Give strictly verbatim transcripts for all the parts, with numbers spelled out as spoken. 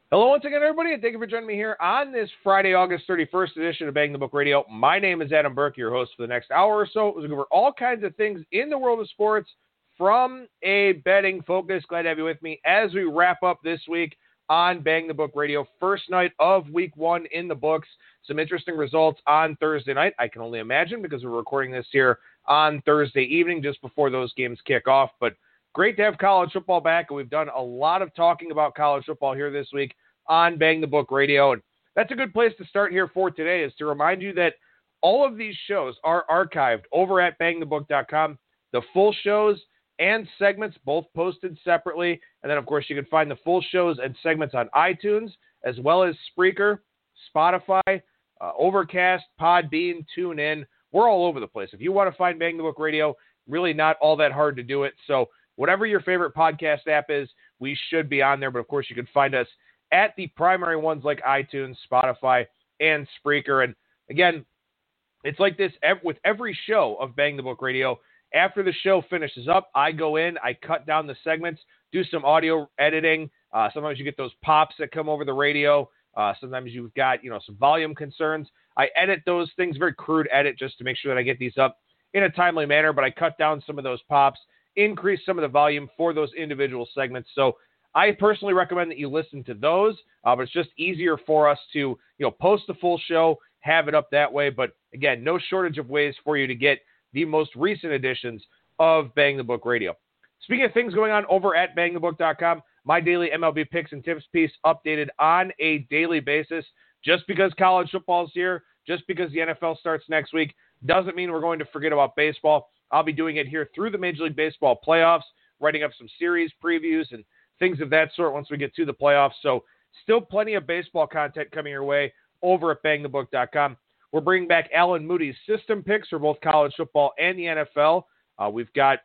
Hello once again, everybody, and thank you for joining me here on this Friday, August thirty-first edition of Bang the Book Radio. My name is Adam Burke, your host for the next hour or so. We're going to cover all kinds of things in the world of sports from a betting focus. Glad to have you with me as we wrap up this week on Bang the Book Radio. First night of week one in the books. Some interesting results on Thursday night, I can only imagine, because we're recording this here on Thursday evening just before those games kick off. But great to have college football back, and we've done a lot of talking about college football here this week on Bang the Book Radio. And that's a good place to start here for today, is to remind you that all of these shows are archived over at bang the book dot com. The full shows and segments both posted separately. And then, of course, you can find the full shows and segments on iTunes, as well as Spreaker, Spotify, uh, Overcast, Podbean, TuneIn. We're all over the place. If you want to find Bang the Book Radio, really not all that hard to do it. So whatever your favorite podcast app is, we should be on there. But, of course, you can find us at the primary ones like iTunes, Spotify, and Spreaker. And again, it's like this ev- with every show of Bang the Book Radio. After the show finishes up, I go in, I cut down the segments, do some audio editing. Uh, sometimes you get those pops that come over the radio. Uh, sometimes you've got, you know, some volume concerns. I edit those things, very crude edit, just to make sure that I get these up in a timely manner. But I cut down some of those pops, increase some of the volume for those individual segments. So I personally recommend that you listen to those, uh, but it's just easier for us to, you know, post the full show, have it up that way. But again, no shortage of ways for you to get the most recent editions of Bang the Book Radio. Speaking of things going on over at bang the book dot com, my daily M L B picks and tips piece updated on a daily basis. Just because college football is here, just because the N F L starts next week, doesn't mean we're going to forget about baseball. I'll be doing it here through the Major League Baseball playoffs, writing up some series previews and things of that sort once we get to the playoffs. So still plenty of baseball content coming your way over at bang the book dot com. We're bringing back Alan Moody's system picks for both college football and the N F L. Uh, we've got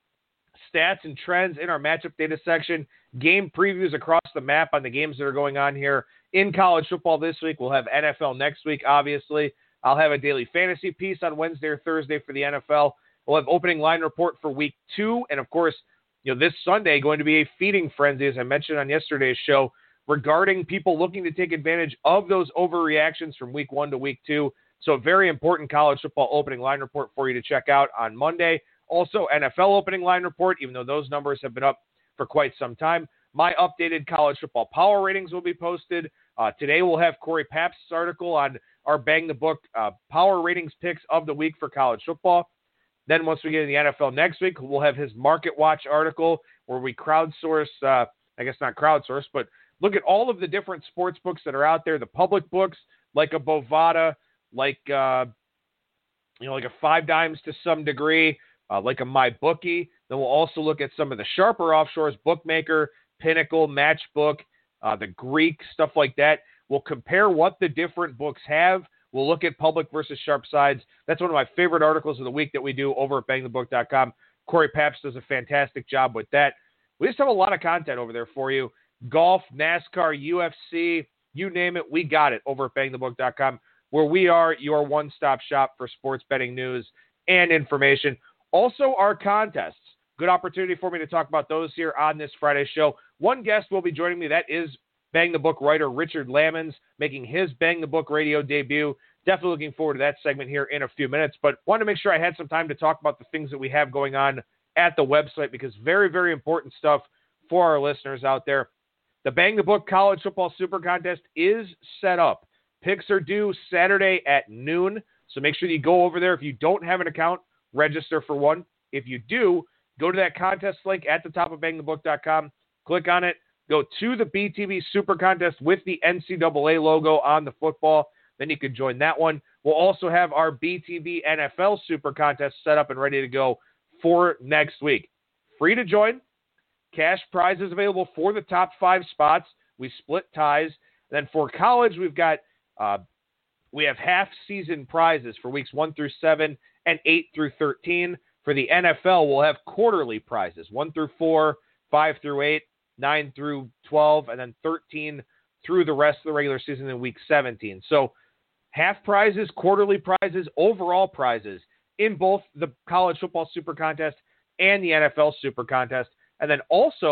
stats and trends in our matchup data section, game previews across the map on the games that are going on here in college football this week. We'll have N F L next week, obviously. I'll have a daily fantasy piece on Wednesday or Thursday for the N F L. We'll have opening line report for week two. And, of course, you know, this Sunday going to be a feeding frenzy, as I mentioned on yesterday's show, regarding people looking to take advantage of those overreactions from week one to week two. So a very important college football opening line report for you to check out on Monday. Also, N F L opening line report, even though those numbers have been up for quite some time. My updated college football power ratings will be posted. Uh, today we'll have Corey Papst's article on our Bang the Book uh, power ratings picks of the week for college football. Then once we get to the N F L next week, we'll have his Market Watch article where we crowdsource, uh, I guess not crowdsource, but look at all of the different sports books that are out there, the public books, like a Bovada, like, uh, you know, like a Five Dimes to some degree, uh, like a MyBookie. Then we'll also look at some of the sharper offshores, Bookmaker, Pinnacle, Matchbook, uh, the Greek, stuff like that. We'll compare what the different books have. We'll look at public versus sharp sides. That's one of my favorite articles of the week that we do over at bang the book dot com. Corey Papst does a fantastic job with that. We just have a lot of content over there for you. Golf, NASCAR, U F C, you name it, we got it over at bang the book dot com, where we are your one-stop shop for sports betting news and information. Also, our contests. Good opportunity for me to talk about those here on this Friday show. One guest will be joining me. That is Bang the Book writer Richard Lammons, making his Bang the Book radio debut. Definitely looking forward to that segment here in a few minutes, but wanted to make sure I had some time to talk about the things that we have going on at the website, because very, very important stuff for our listeners out there. The Bang the Book College Football Super Contest is set up. Picks are due Saturday at noon, so make sure you go over there. If you don't have an account, register for one. If you do, go to that contest link at the top of bang the book dot com, click on it, go to the B T B Super Contest with the N C double A logo on the football. Then you can join that one. We'll also have our B T B N F L Super Contest set up and ready to go for next week. Free to join. Cash prizes available for the top five spots. We split ties. Then for college, we've got uh, we have half-season prizes for weeks one through seven and eight through thirteen. For the N F L, we'll have quarterly prizes, one through four, five through eight, nine through twelve, and then thirteen through the rest of the regular season in week seventeen. So half prizes, quarterly prizes, overall prizes in both the College Football Super Contest and the N F L Super Contest. And then also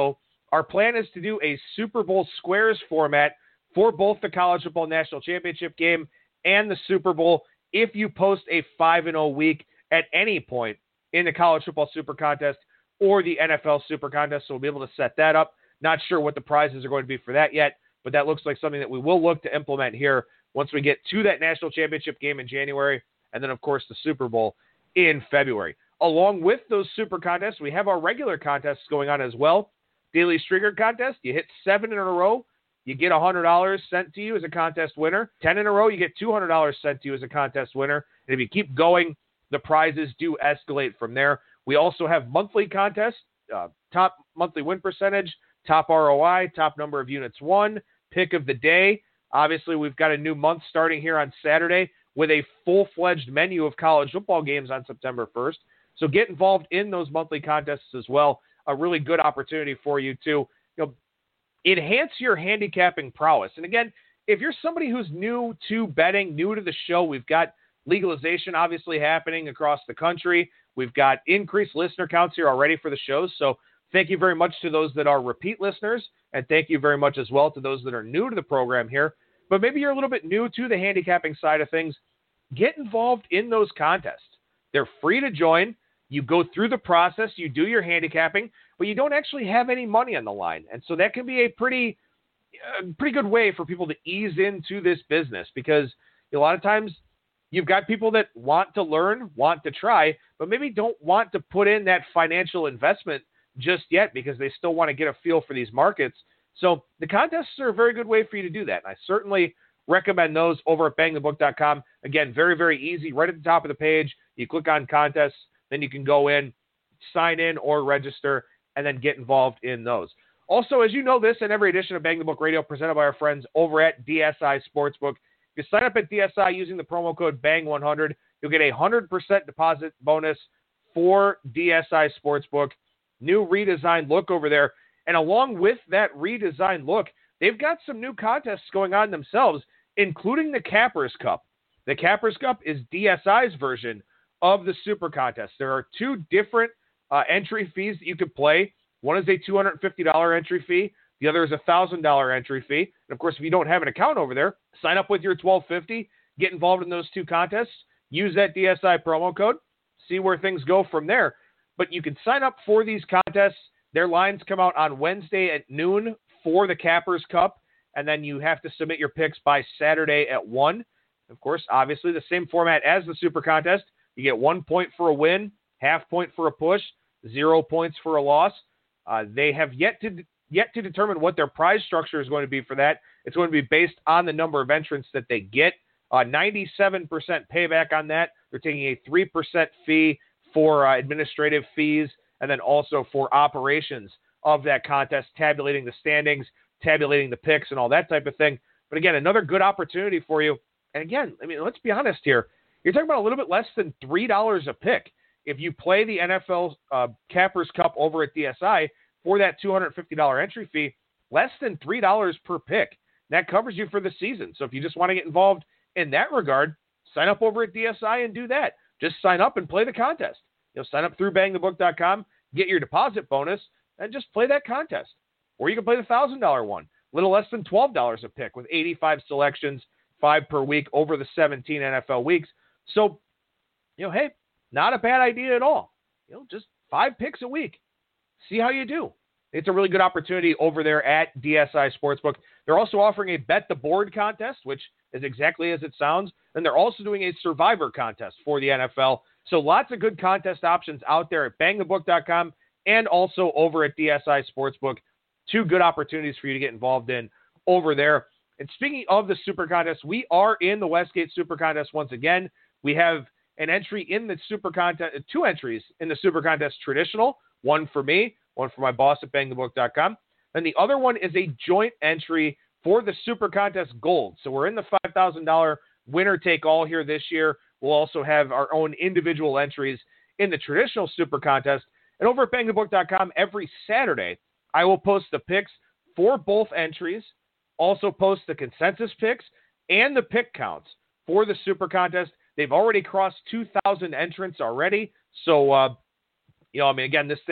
our plan is to do a Super Bowl Squares format for both the College Football National Championship game and the Super Bowl if you post a five and oh week at any point in the College Football Super Contest or the N F L Super Contest. So we'll be able to set that up. Not sure what the prizes are going to be for that yet, but that looks like something that we will look to implement here once we get to that national championship game in January, and then, of course, the Super Bowl in February. Along with those super contests, we have our regular contests going on as well. Daily Streaker Contest, you hit seven in a row, you get one hundred dollars sent to you as a contest winner. ten in a row, you get two hundred dollars sent to you as a contest winner. And if you keep going, the prizes do escalate from there. We also have monthly contests, uh, top monthly win percentage, top R O I, top number of units won, pick of the day. Obviously, we've got a new month starting here on Saturday with a full-fledged menu of college football games on September first. So get involved in those monthly contests as well. A really good opportunity for you to, you know, enhance your handicapping prowess. And again, if you're somebody who's new to betting, new to the show, we've got legalization obviously happening across the country. We've got increased listener counts here already for the shows. So thank you very much to those that are repeat listeners, and thank you very much as well to those that are new to the program here. But maybe you're a little bit new to the handicapping side of things. Get involved in those contests. They're free to join. You go through the process, you do your handicapping, but you don't actually have any money on the line. And so that can be a pretty, uh, pretty good way for people to ease into this business, because a lot of times you've got people that want to learn, want to try, but maybe don't want to put in that financial investment just yet because they still want to get a feel for these markets. So the contests are a very good way for you to do that. And I certainly recommend those over at bang the book dot com. Again, very, very easy. Right at the top of the page, you click on contests, then you can go in, sign in or register, and then get involved in those. Also, as you know, this and every edition of Bang the Book Radio presented by our friends over at D S I Sportsbook. If you sign up at D S I using the promo code bang one hundred, you'll get a one hundred percent deposit bonus for D S I Sportsbook. New redesigned look over there. And along with that redesigned look, they've got some new contests going on themselves, including the Cappers Cup. The Cappers Cup is D S I's version of the Super Contest. There are two different uh, entry fees that you could play. One is a two hundred fifty dollars entry fee. The other is a one thousand dollars entry fee. And, of course, if you don't have an account over there, sign up with your twelve fifty, get involved in those two contests, use that D S I promo code, see where things go from there. But you can sign up for these contests. Their lines come out on Wednesday at noon for the Cappers Cup, and then you have to submit your picks by Saturday at one. Of course, obviously, the same format as the Super Contest. You get one point for a win, half point for a push, zero points for a loss. Uh, they have yet to yet to determine what their prize structure is going to be for that. It's going to be based on the number of entrants that they get. Uh, ninety-seven percent payback on that. They're taking a three percent fee for uh, administrative fees, and then also for operations of that contest, tabulating the standings, tabulating the picks, and all that type of thing. But again, another good opportunity for you. And again, I mean, let's be honest here. You're talking about a little bit less than three dollars a pick if you play the N F L uh, Cappers Cup over at D S I for that two hundred fifty dollars entry fee, less than three dollars per pick. That covers you for the season. So if you just want to get involved in that regard, sign up over at D S I and do that. Just sign up and play the contest. You know, sign up through bang the book dot com, get your deposit bonus, and just play that contest. Or you can play the one thousand dollars one, a little less than twelve dollars a pick with eighty-five selections, five per week over the seventeen N F L weeks. So, you know, hey, not a bad idea at all. You know, just five picks a week. See how you do. It's a really good opportunity over there at D S I Sportsbook. They're also offering a Bet the Board contest, which is exactly as it sounds. And they're also doing a Survivor contest for the N F L. So lots of good contest options out there at bang the book dot com and also over at D S I Sportsbook. Two good opportunities for you to get involved in over there. And speaking of the Super Contest, we are in the Westgate Super Contest once again. We have an entry in the Super Contest, two entries in the Super Contest Traditional, one for me, one for my boss at bang the book dot com. And the other one is a joint entry for the Super Contest Gold. So we're in the five thousand dollars winner take all here this year. We'll also have our own individual entries in the Traditional Super Contest. And over at bang the book dot com, every Saturday, I will post the picks for both entries, also post the consensus picks and the pick counts for the Super Contest. They've already crossed two thousand entrants already. So, uh, you know, I mean, again, this thing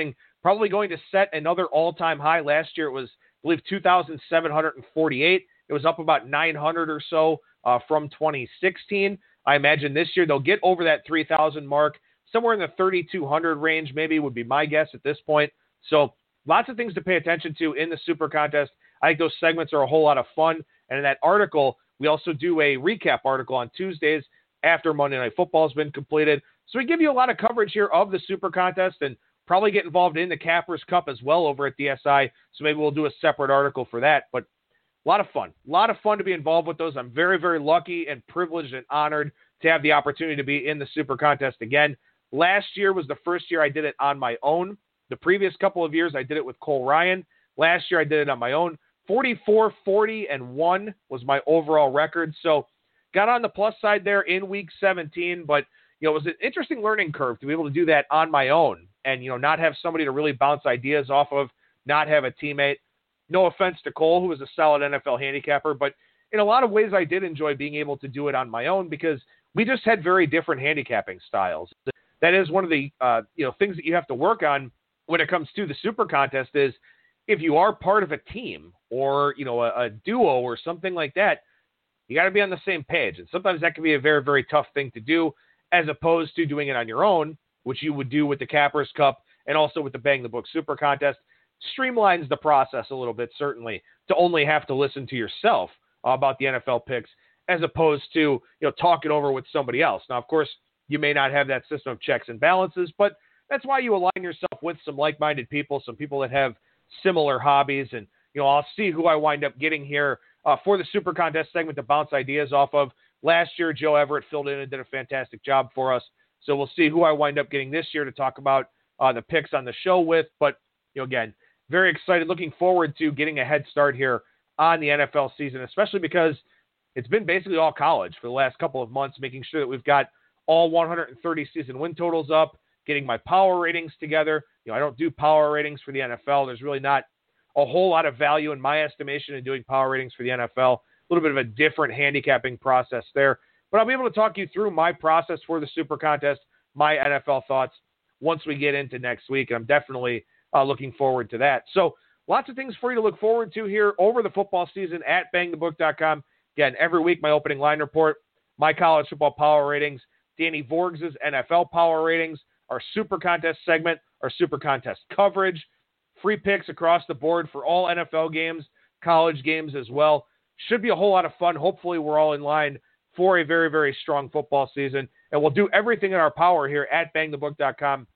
probably going to set another all-time high. Last year it was, I believe, two thousand seven hundred forty-eight. It was up about nine hundred or so uh, from twenty sixteen. I imagine this year they'll get over that three thousand mark. Somewhere in the thirty-two hundred range maybe would be my guess at this point. So lots of things to pay attention to in the Super Contest. I think those segments are a whole lot of fun. And in that article, we also do a recap article on Tuesdays after Monday Night Football has been completed. So we give you a lot of coverage here of the Super Contest and probably get involved in the Cappers Cup as well over at D S I. So maybe we'll do a separate article for that. But a lot of fun. A lot of fun to be involved with those. I'm very, very lucky and privileged and honored to have the opportunity to be in the Super Contest again. Last year was the first year I did it on my own. The previous couple of years I did it with Cole Ryan. Last year I did it on my own. forty-four, forty, and one was my overall record. So got on the plus side there in week seventeen, but you know, it was an interesting learning curve to be able to do that on my own and, you know, not have somebody to really bounce ideas off of, not have a teammate. No offense to Cole, who was a solid N F L handicapper, but in a lot of ways I did enjoy being able to do it on my own because we just had very different handicapping styles. That is one of the uh, you know things that you have to work on when it comes to the Super Contest is if you are part of a team or, you know, a, a duo or something like that, you got to be on the same page. And sometimes that can be a very, very tough thing to do as opposed to doing it on your own, which you would do with the Cappers Cup and also with the Bang the Book Super Contest. Streamlines the process a little bit, certainly, to only have to listen to yourself uh, about the N F L picks as opposed to, you know, talking over with somebody else. Now, of course, you may not have that system of checks and balances, but that's why you align yourself with some like-minded people, some people that have similar hobbies. And, you know, I'll see who I wind up getting here uh, for the Super Contest segment to bounce ideas off of. Last year, Joe Everett filled in and did a fantastic job for us. So we'll see who I wind up getting this year to talk about uh, the picks on the show with. But, you know, again, very excited, looking forward to getting a head start here on the N F L season, especially because it's been basically all college for the last couple of months, making sure that we've got all one hundred thirty season win totals up, getting my power ratings together. You know, I don't do power ratings for the N F L. There's really not a whole lot of value in my estimation in doing power ratings for the N F L. A little bit of a different handicapping process there. But I'll be able to talk you through my process for the Super Contest, my N F L thoughts once we get into next week. And I'm definitely uh, looking forward to that. So lots of things for you to look forward to here over the football season at bang the book dot com. Again, every week my opening line report, my college football power ratings, Danny Vorgs' N F L power ratings, our Super Contest segment, our Super Contest coverage, free picks across the board for all N F L games, college games as well. Should be a whole lot of fun. Hopefully we're all in line for a very, very strong football season. And we'll do everything in our power here at bang the book dot com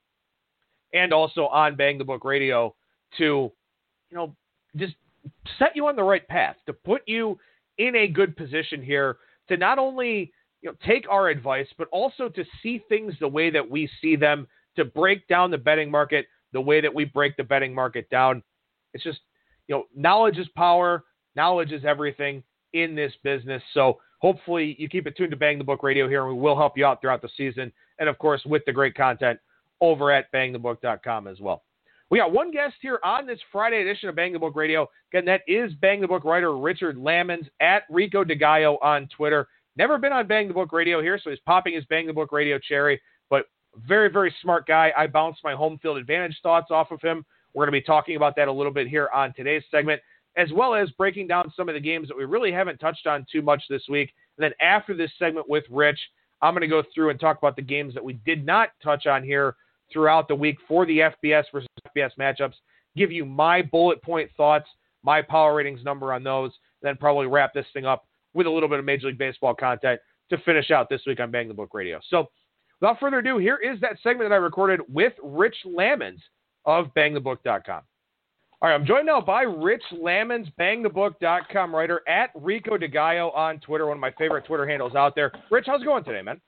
and also on Bang the Book Radio to, you know, just set you on the right path, to put you in a good position here to not only, you know, take our advice, but also to see things the way that we see them, to break down the betting market the way that we break the betting market down. It's just, you know, knowledge is power. Knowledge is everything in this business. So hopefully you keep it tuned to Bang the Book Radio here, and we will help you out throughout the season. And, of course, with the great content over at bang the book dot com as well. We got one guest here on this Friday edition of Bang the Book Radio. Again, that is Bang the Book writer Richard Lammons at Rico DeGaio on Twitter. Never been on Bang the Book Radio here, so he's popping his Bang the Book Radio cherry. But very, very smart guy. I bounced my home field advantage thoughts off of him. We're going to be talking about that a little bit here on today's segment, as well as breaking down some of the games that we really haven't touched on too much this week. And then after this segment with Rich, I'm going to go through and talk about the games that we did not touch on here throughout the week for the F B S versus F B S matchups, give you my bullet point thoughts, my power ratings number on those, and then probably wrap this thing up with a little bit of Major League Baseball content to finish out this week on Bang the Book Radio. So without further ado, here is that segment that I recorded with Rich Lammons of bang the book dot com. All right, I'm joined now by Rich Lammons, bang the book dot com writer at Rico DeGaio on Twitter, one of my favorite Twitter handles out there. Rich, how's it going today, man?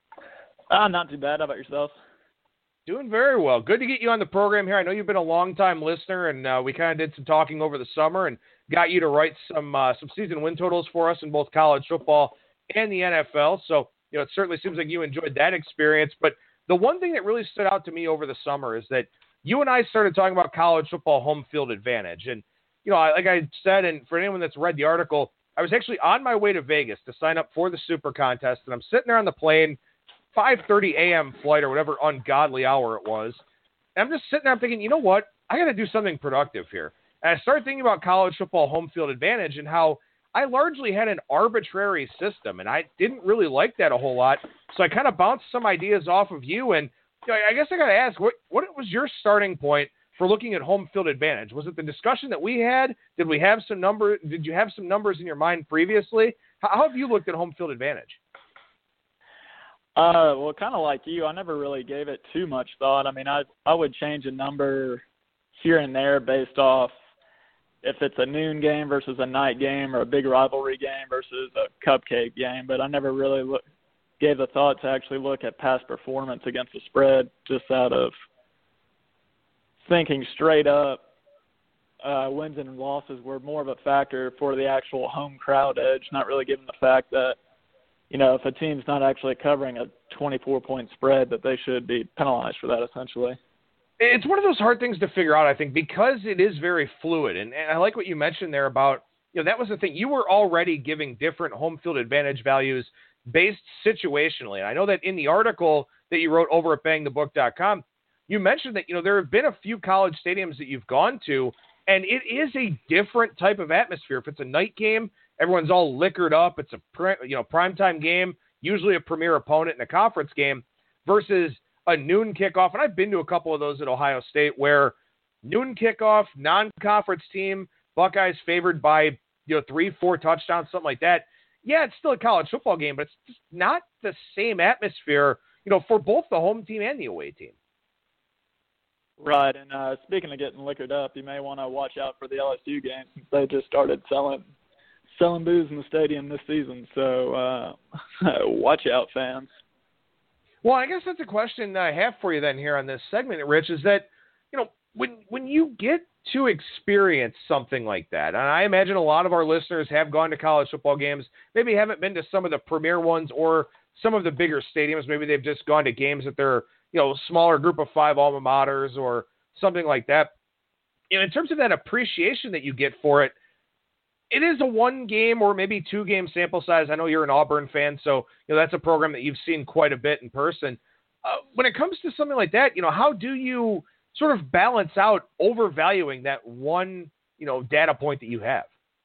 Uh, not too bad. How about yourself? Doing very well. Good to get you on the program here. I know you've been a long-time listener, and uh, we kind of did some talking over the summer and got you to write some uh, some season win totals for us in both college football and the N F L. So, you know, it certainly seems like you enjoyed that experience. But the one thing that really stood out to me over the summer is that you and I started talking about college football home field advantage. And, you know, like I said, and for anyone that's read the article, I was actually on my way to Vegas to sign up for the Super Contest, and I'm sitting there on the plane, five thirty a.m. flight or whatever ungodly hour it was. And I'm just sitting there, I'm thinking, you know what? I got to do something productive here. And I started thinking about college football home field advantage and how I largely had an arbitrary system, and I didn't really like that a whole lot. So I kind of bounced some ideas off of you, and you know, I guess I got to ask, what what was your starting point for looking at home field advantage? Was it the discussion that we had? Did we have some number? Did you have some numbers in your mind previously? How, how have you looked at home field advantage? Uh, well, kind of like you, I never really gave it too much thought. I mean, I I would change a number here and there based off if it's a noon game versus a night game or a big rivalry game versus a cupcake game, but I never really look, gave the thought to actually look at past performance against the spread, just out of thinking straight up uh, wins and losses were more of a factor for the actual home crowd edge, not really given the fact that, you know, if a team's not actually covering a twenty-four point spread, that they should be penalized for that essentially. It's one of those hard things to figure out, I think, because it is very fluid. And, and I like what you mentioned there about, you know, that was the thing. You were already giving different home field advantage values based situationally. And I know that in the article that you wrote over at bang the book dot com, you mentioned that, you know, there have been a few college stadiums that you've gone to, and it is a different type of atmosphere. If it's a night game, everyone's all liquored up. It's a, you know, primetime game, usually a premier opponent in a conference game, versus a noon kickoff. And I've been to a couple of those at Ohio State where noon kickoff, non-conference team, Buckeyes favored by, you know, three, four touchdowns, something like that. Yeah, it's still a college football game, but it's just not the same atmosphere, you know, for both the home team and the away team. Right, and uh, speaking of getting liquored up, you may want to watch out for the L S U game since they just started selling selling booze in the stadium this season. So uh, watch out, fans. Well, I guess that's a question I have for you then here on this segment, Rich, is that, you know, when when you get to experience something like that, and I imagine a lot of our listeners have gone to college football games, maybe haven't been to some of the premier ones or some of the bigger stadiums. Maybe they've just gone to games at their, you know, smaller group of five alma maters or something like that. You know, in terms of that appreciation that you get for it, it is a one game or maybe two game sample size. I know you're an Auburn fan, so you know that's a program that you've seen quite a bit in person. Uh, when it comes to something like that, you know, how do you sort of balance out overvaluing that one, you know, data point that you have?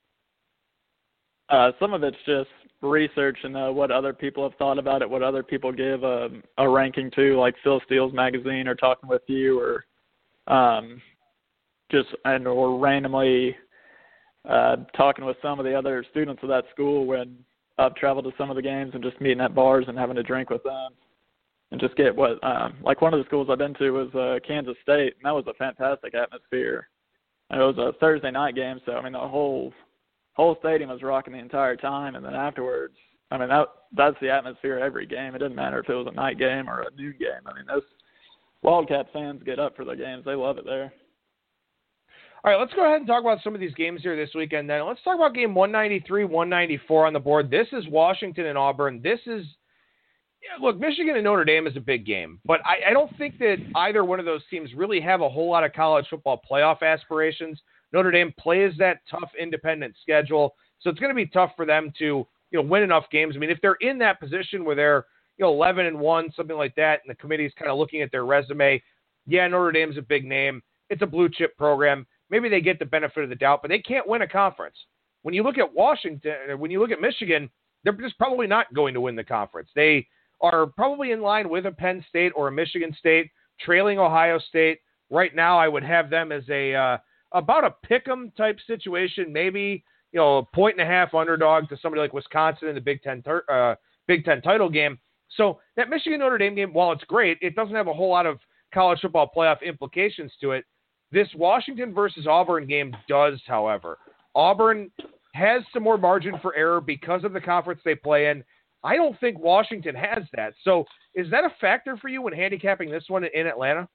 Uh, some of it's just research and uh, what other people have thought about it, what other people give a, a ranking to, like Phil Steele's magazine or Talking With You, or um, just and or randomly uh, talking with some of the other students of that school when I've traveled to some of the games and just meeting at bars and having a drink with them and just get what um, like one of the schools I've been to was uh, Kansas State, and that was a fantastic atmosphere. And it was a Thursday night game, so I mean the whole whole stadium was rocking the entire time, and then afterwards, I mean, that that's the atmosphere every game. It doesn't matter if it was a night game or a noon game. I mean, those Wildcat fans get up for the games. They love it there. All right, let's go ahead and talk about some of these games here this weekend then. Let's talk about game one ninety-three, one ninety-four on the board. This is Washington and Auburn. This is, yeah, look, Michigan and Notre Dame is a big game, but I, I don't think that either one of those teams really have a whole lot of college football playoff aspirations. Notre Dame plays that tough independent schedule, so it's going to be tough for them to, you know, win enough games. I mean, if they're in that position where they're, you know, eleven and one, something like that, and the committee's kind of looking at their resume, yeah, Notre Dame's a big name. It's a blue chip program. Maybe they get the benefit of the doubt, but they can't win a conference. When you look at Washington, or when you look at Michigan, they're just probably not going to win the conference. They are probably in line with a Penn State or a Michigan State, trailing Ohio State. Right now, I would have them as a uh, about a pick'em type situation, maybe, you know, a point and a half underdog to somebody like Wisconsin in the Big Ten ter- uh, Big Ten title game. So that Michigan Notre Dame game, while it's great, it doesn't have a whole lot of college football playoff implications to it. This Washington versus Auburn game does, however. Auburn has some more margin for error because of the conference they play in. I don't think Washington has that. So is that a factor for you when handicapping this one in Atlanta?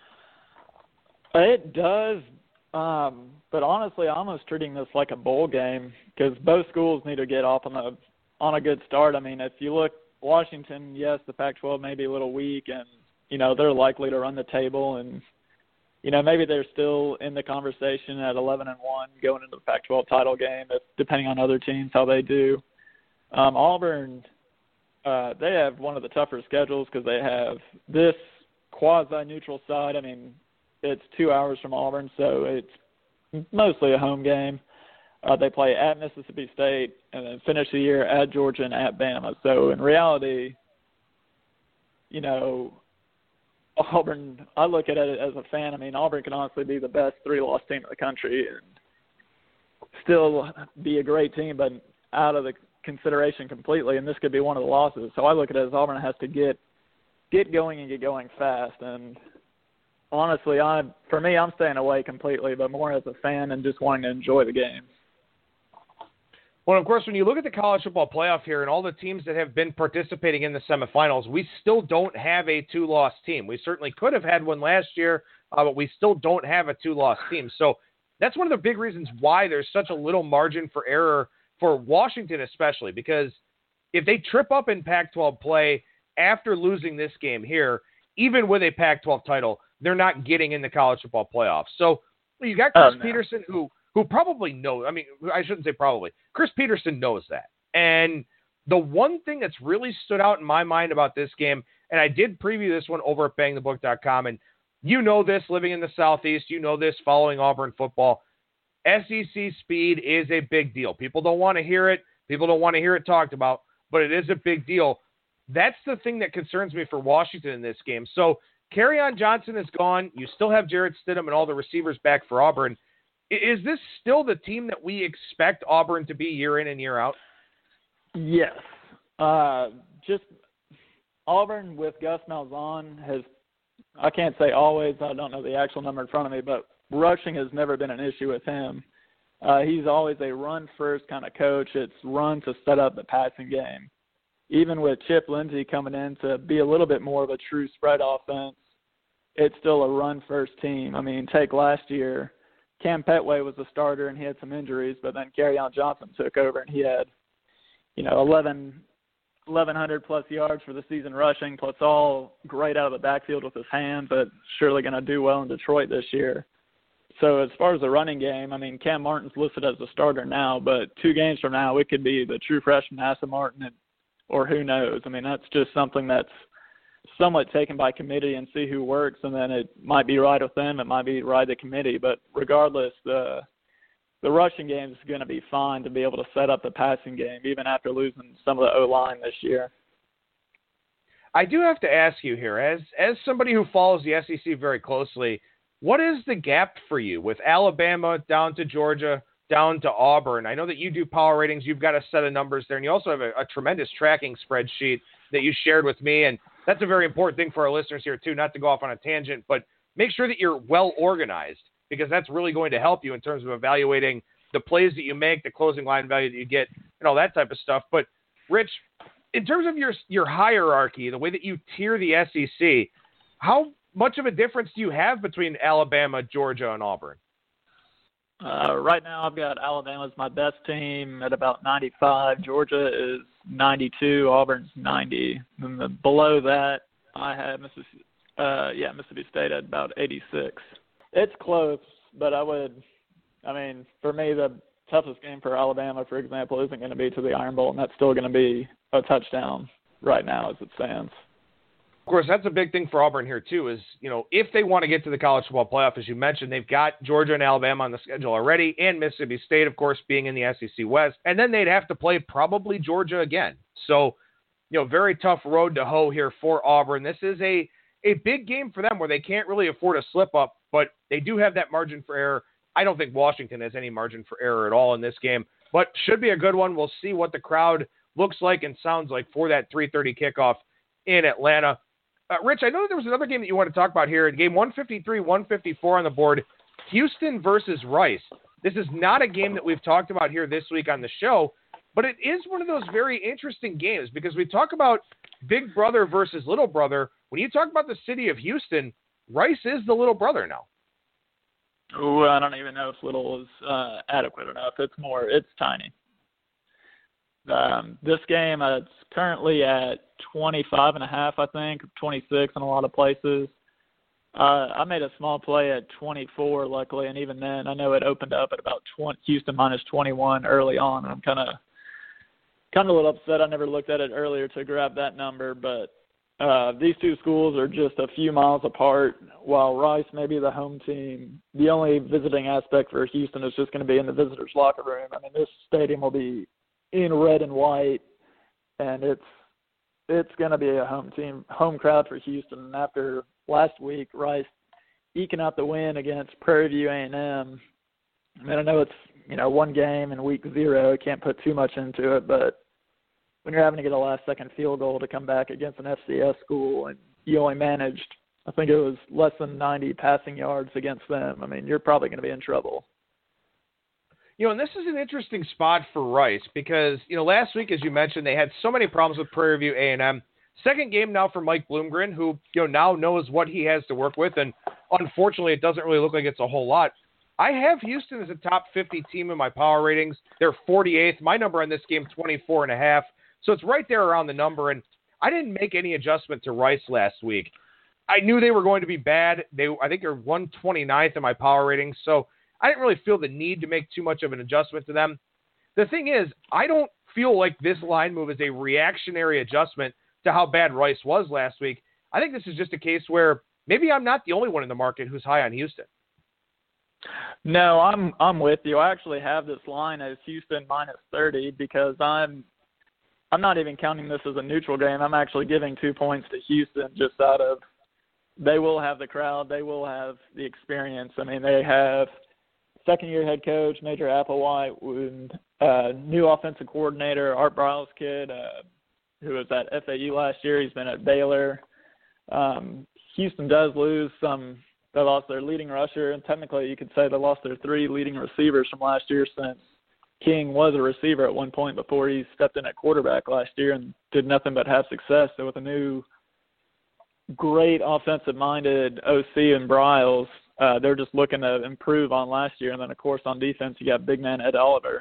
It does, um, but honestly, I'm almost treating this like a bowl game because both schools need to get off on a on a good start. I mean, if you look, Washington, yes, the Pac twelve may be a little weak, and you know they're likely to run the table, and you know maybe they're still in the conversation at eleven and one going into the Pac twelve title game, if, depending on other teams how they do. Um, Auburn, uh, they have one of the tougher schedules because they have this quasi-neutral side. I mean, it's two hours from Auburn, so it's mostly a home game. Uh, they play at Mississippi State and then finish the year at Georgia and at Bama. So in reality, you know, Auburn, I look at it as a fan. I mean, Auburn can honestly be the best three-loss team in the country and still be a great team, but out of the consideration completely, and this could be one of the losses. So I look at it as Auburn has to get get going and get going fast. And honestly, I for me, I'm staying away completely, but more as a fan and just wanting to enjoy the game. Well, of course, when you look at the college football playoff here and all the teams that have been participating in the semifinals, we still don't have a two-loss team. We certainly could have had one last year, uh, but we still don't have a two-loss team. So that's one of the big reasons why there's such a little margin for error for Washington especially, because if they trip up in Pac twelve play after losing this game here, even with a Pac twelve title, they're not getting in the college football playoffs. So you got Chris oh, no. Peterson, who who probably knows, I mean, I shouldn't say probably, Chris Peterson knows that. And the one thing that's really stood out in my mind about this game, and I did preview this one over at bang the book dot com, and you know this, living in the Southeast, you know this, following Auburn football, S E C speed is a big deal. People don't want to hear it. People don't want to hear it talked about, but it is a big deal. That's the thing that concerns me for Washington in this game. So Kerryon Johnson is gone. You still have Jarrett Stidham and all the receivers back for Auburn. Is this still the team that we expect Auburn to be year in and year out? Yes. Uh, just Auburn with Gus Malzahn has, I can't say always, I don't know the actual number in front of me, but rushing has never been an issue with him. Uh, he's always a run-first kind of coach. It's run to set up the passing game. Even with Chip Lindsey coming in to be a little bit more of a true spread offense, it's still a run-first team. I mean, take last year, Cam Petway was the starter and he had some injuries, but then Kerryon Johnson took over and he had, you know, eleven, eleven hundred plus yards for the season rushing, plus all great out of the backfield with his hands, but surely going to do well in Detroit this year. So as far as the running game, I mean, Cam Martin's listed as a starter now, but two games from now, it could be the true freshman Asa Martin, and, or who knows. I mean, that's just something that's somewhat taken by committee and see who works, and then it might be right with them, it might be right the committee. But regardless, the the rushing game is going to be fine to be able to set up the passing game, even after losing some of the O-line this year. I do have to ask you here, as as somebody who follows the S E C very closely, what is the gap for you with Alabama down to Georgia, down to Auburn? I know that you do power ratings. You've got a set of numbers there, and you also have a, a tremendous tracking spreadsheet that you shared with me, and that's a very important thing for our listeners here, too, not to go off on a tangent, but make sure that you're well organized, because that's really going to help you in terms of evaluating the plays that you make, the closing line value that you get, and all that type of stuff. But, Rich, in terms of your your hierarchy, the way that you tier the S E C, how much of a difference do you have between Alabama, Georgia, and Auburn? Uh, right now, I've got Alabama as my best team at about ninety-five. Georgia is ninety-two. Auburn's ninety. And the, below that, I have Mississippi, uh, yeah, Mississippi State at about eighty-six. It's close, but I would, I mean, for me, the toughest game for Alabama, for example, isn't going to be to the Iron Bowl, and that's still going to be a touchdown right now as it stands. Of course, that's a big thing for Auburn here, too, is, you know, if they want to get to the college football playoff, as you mentioned, they've got Georgia and Alabama on the schedule already, and Mississippi State, of course, being in the S E C West, and then they'd have to play probably Georgia again. So, you know, very tough road to hoe here for Auburn. This is a, a big game for them where they can't really afford a slip-up, but they do have that margin for error. I don't think Washington has any margin for error at all in this game, but should be a good one. We'll see what the crowd looks like and sounds like for that three thirty kickoff in Atlanta. Uh, Rich, I know there was another game that you want to talk about here. In game one fifty-three, one fifty-four on the board, Houston versus Rice. This is not a game that we've talked about here this week on the show, but it is one of those very interesting games because we talk about big brother versus little brother. When you talk about the city of Houston, Rice is the little brother now. Oh, I don't even know if little is uh, adequate enough. It's more, it's tiny. Um, this game, uh, it's currently at twenty-five and a half, I think, twenty-six in a lot of places. Uh, I made a small play at twenty-four, luckily, and even then, I know it opened up at about twenty, Houston minus twenty-one early on. I'm kind of kind of a little upset I never looked at it earlier to grab that number, but uh, these two schools are just a few miles apart. While Rice may be the home team, the only visiting aspect for Houston is just going to be in the visitors' locker room. I mean, this stadium will be in red and white, and it's it's going to be a home team, home crowd for Houston. And after last week, Rice eking out the win against Prairie View A and M. I mean, I know it's, you know, one game in week zero. Can't put too much into it, but when you're having to get a last-second field goal to come back against an F C S school and you only managed, I think it was less than ninety passing yards against them, I mean, you're probably going to be in trouble. You know, and this is an interesting spot for Rice because, you know, last week, as you mentioned, they had so many problems with Prairie View A and M. Second game now for Mike Bloomgren, who, you know, now knows what he has to work with, and unfortunately it doesn't really look like it's a whole lot. I have Houston as a top fifty team in my power ratings. They're forty-eighth. My number on this game, twenty-four and a half. So it's right there around the number, and I didn't make any adjustment to Rice last week. I knew they were going to be bad. They, I think they're one hundred twenty-ninth in my power ratings, so I didn't really feel the need to make too much of an adjustment to them. The thing is, I don't feel like this line move is a reactionary adjustment to how bad Rice was last week. I think this is just a case where maybe I'm not the only one in the market who's high on Houston. No, I'm I'm with you. I actually have this line as Houston minus thirty because I'm I'm not even counting this as a neutral game. I'm actually giving two points to Houston just out of they will have the crowd, they will have the experience. I mean, they have second-year head coach Major Applewhite, and uh, new offensive coordinator Art Briles' kid, uh, who was at F A U last year. He's been at Baylor. Um, Houston does lose some. They lost their leading rusher, and technically you could say they lost their three leading receivers from last year since King was a receiver at one point before he stepped in at quarterback last year and did nothing but have success. So with a new great offensive-minded O C and Briles, uh, they're just looking to improve on last year. And then, of course, on defense, you got big man Ed Oliver.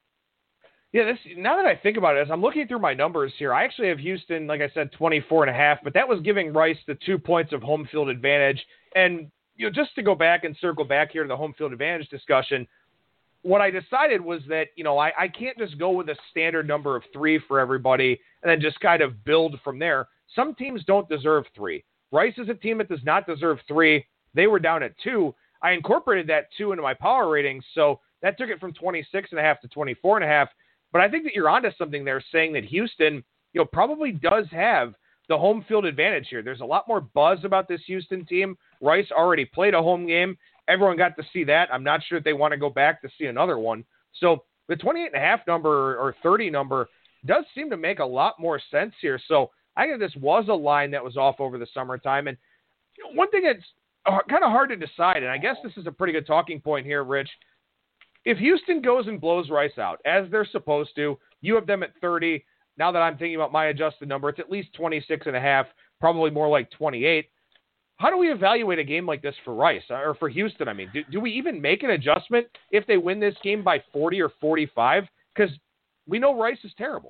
Yeah, this, now that I think about it, as I'm looking through my numbers here, I actually have Houston, like I said, twenty-four and a half, but that was giving Rice the two points of home field advantage. And, you know, just to go back and circle back here to the home field advantage discussion, what I decided was that, you know, I, I can't just go with a standard number of three for everybody and then just kind of build from there. Some teams don't deserve three. Rice is a team that does not deserve three. They were down at two. I incorporated that two into my power ratings, so that took it from twenty-six and a half to twenty-four and a half. But I think that you're onto something there, saying that Houston, you know, probably does have the home field advantage here. There's a lot more buzz about this Houston team. Rice already played a home game. Everyone got to see that. I'm not sure if they want to go back to see another one. So the twenty-eight and a half number or thirty number does seem to make a lot more sense here. So I think this was a line that was off over the summertime. And you know, one thing that's kind of hard to decide, and I guess this is a pretty good talking point here, Rich. If Houston goes and blows Rice out, as they're supposed to, you have them at thirty. Now that I'm thinking about my adjusted number, it's at least twenty-six and a half, probably more like twenty-eight. How do we evaluate a game like this for Rice, or for Houston? I mean, do, do we even make an adjustment if they win this game by forty or forty-five? Because we know Rice is terrible.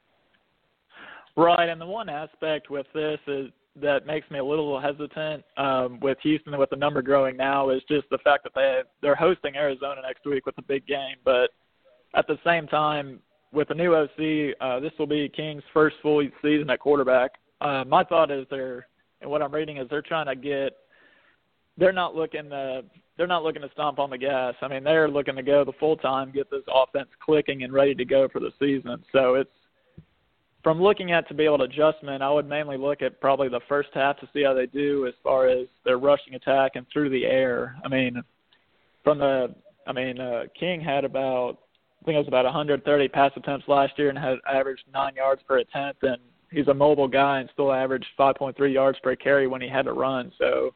Right, and the one aspect with this is that makes me a little hesitant um, with Houston, with the number growing now, is just the fact that they, they're hosting Arizona next week with a big game. But at the same time, with the new O C, uh, this will be King's first full season at quarterback. Uh, my thought is they're, and what I'm reading is they're trying to get, they're not looking to, they're not looking to stomp on the gas. I mean, they're looking to go the full time, get this offense clicking and ready to go for the season. So it's, from looking at to be able to adjustment, I would mainly look at probably the first half to see how they do as far as their rushing attack and through the air. I mean, from the, I mean, uh, King had about, I think it was about one hundred thirty pass attempts last year and had averaged nine yards per attempt, and he's a mobile guy and still averaged five point three yards per carry when he had to run. So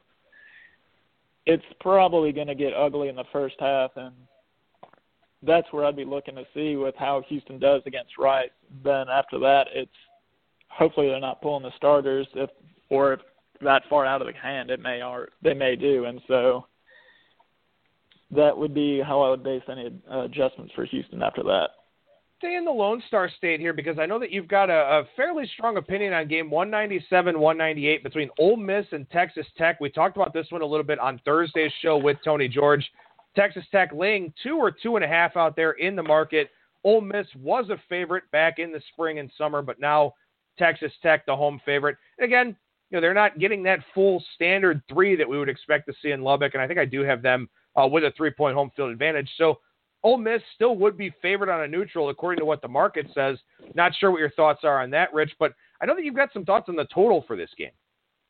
it's probably going to get ugly in the first half, and that's where I'd be looking to see with how Houston does against Rice. Then after that, it's hopefully they're not pulling the starters, if or if that far out of the hand, it may or they may do, and so that would be how I would base any uh, adjustments for Houston after that. Stay in the Lone Star State here because I know that you've got a, a fairly strong opinion on game one ninety-seven one ninety-eight between Ole Miss and Texas Tech. We talked about this one a little bit on Thursday's show with Tony George. Texas Tech laying two or two and a half out there in the market. Ole Miss was a favorite back in the spring and summer, but now Texas Tech, the home favorite. And again, you know, they're not getting that full standard three that we would expect to see in Lubbock, and I think I do have them uh, with a three-point home field advantage. So Ole Miss still would be favored on a neutral according to what the market says. Not sure what your thoughts are on that, Rich, but I know that you've got some thoughts on the total for this game.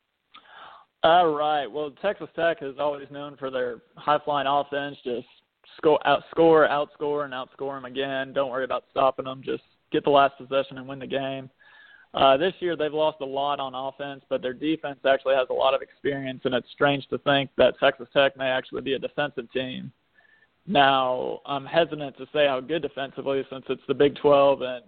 All right. Well, Texas Tech is always known for their high-flying offense, just score, outscore, outscore, and outscore them again. Don't worry about stopping them. Just get the last possession and win the game. Uh, this year they've lost a lot on offense, but their defense actually has a lot of experience, and it's strange to think that Texas Tech may actually be a defensive team. Now, I'm hesitant to say how good defensively since it's the Big twelve, and,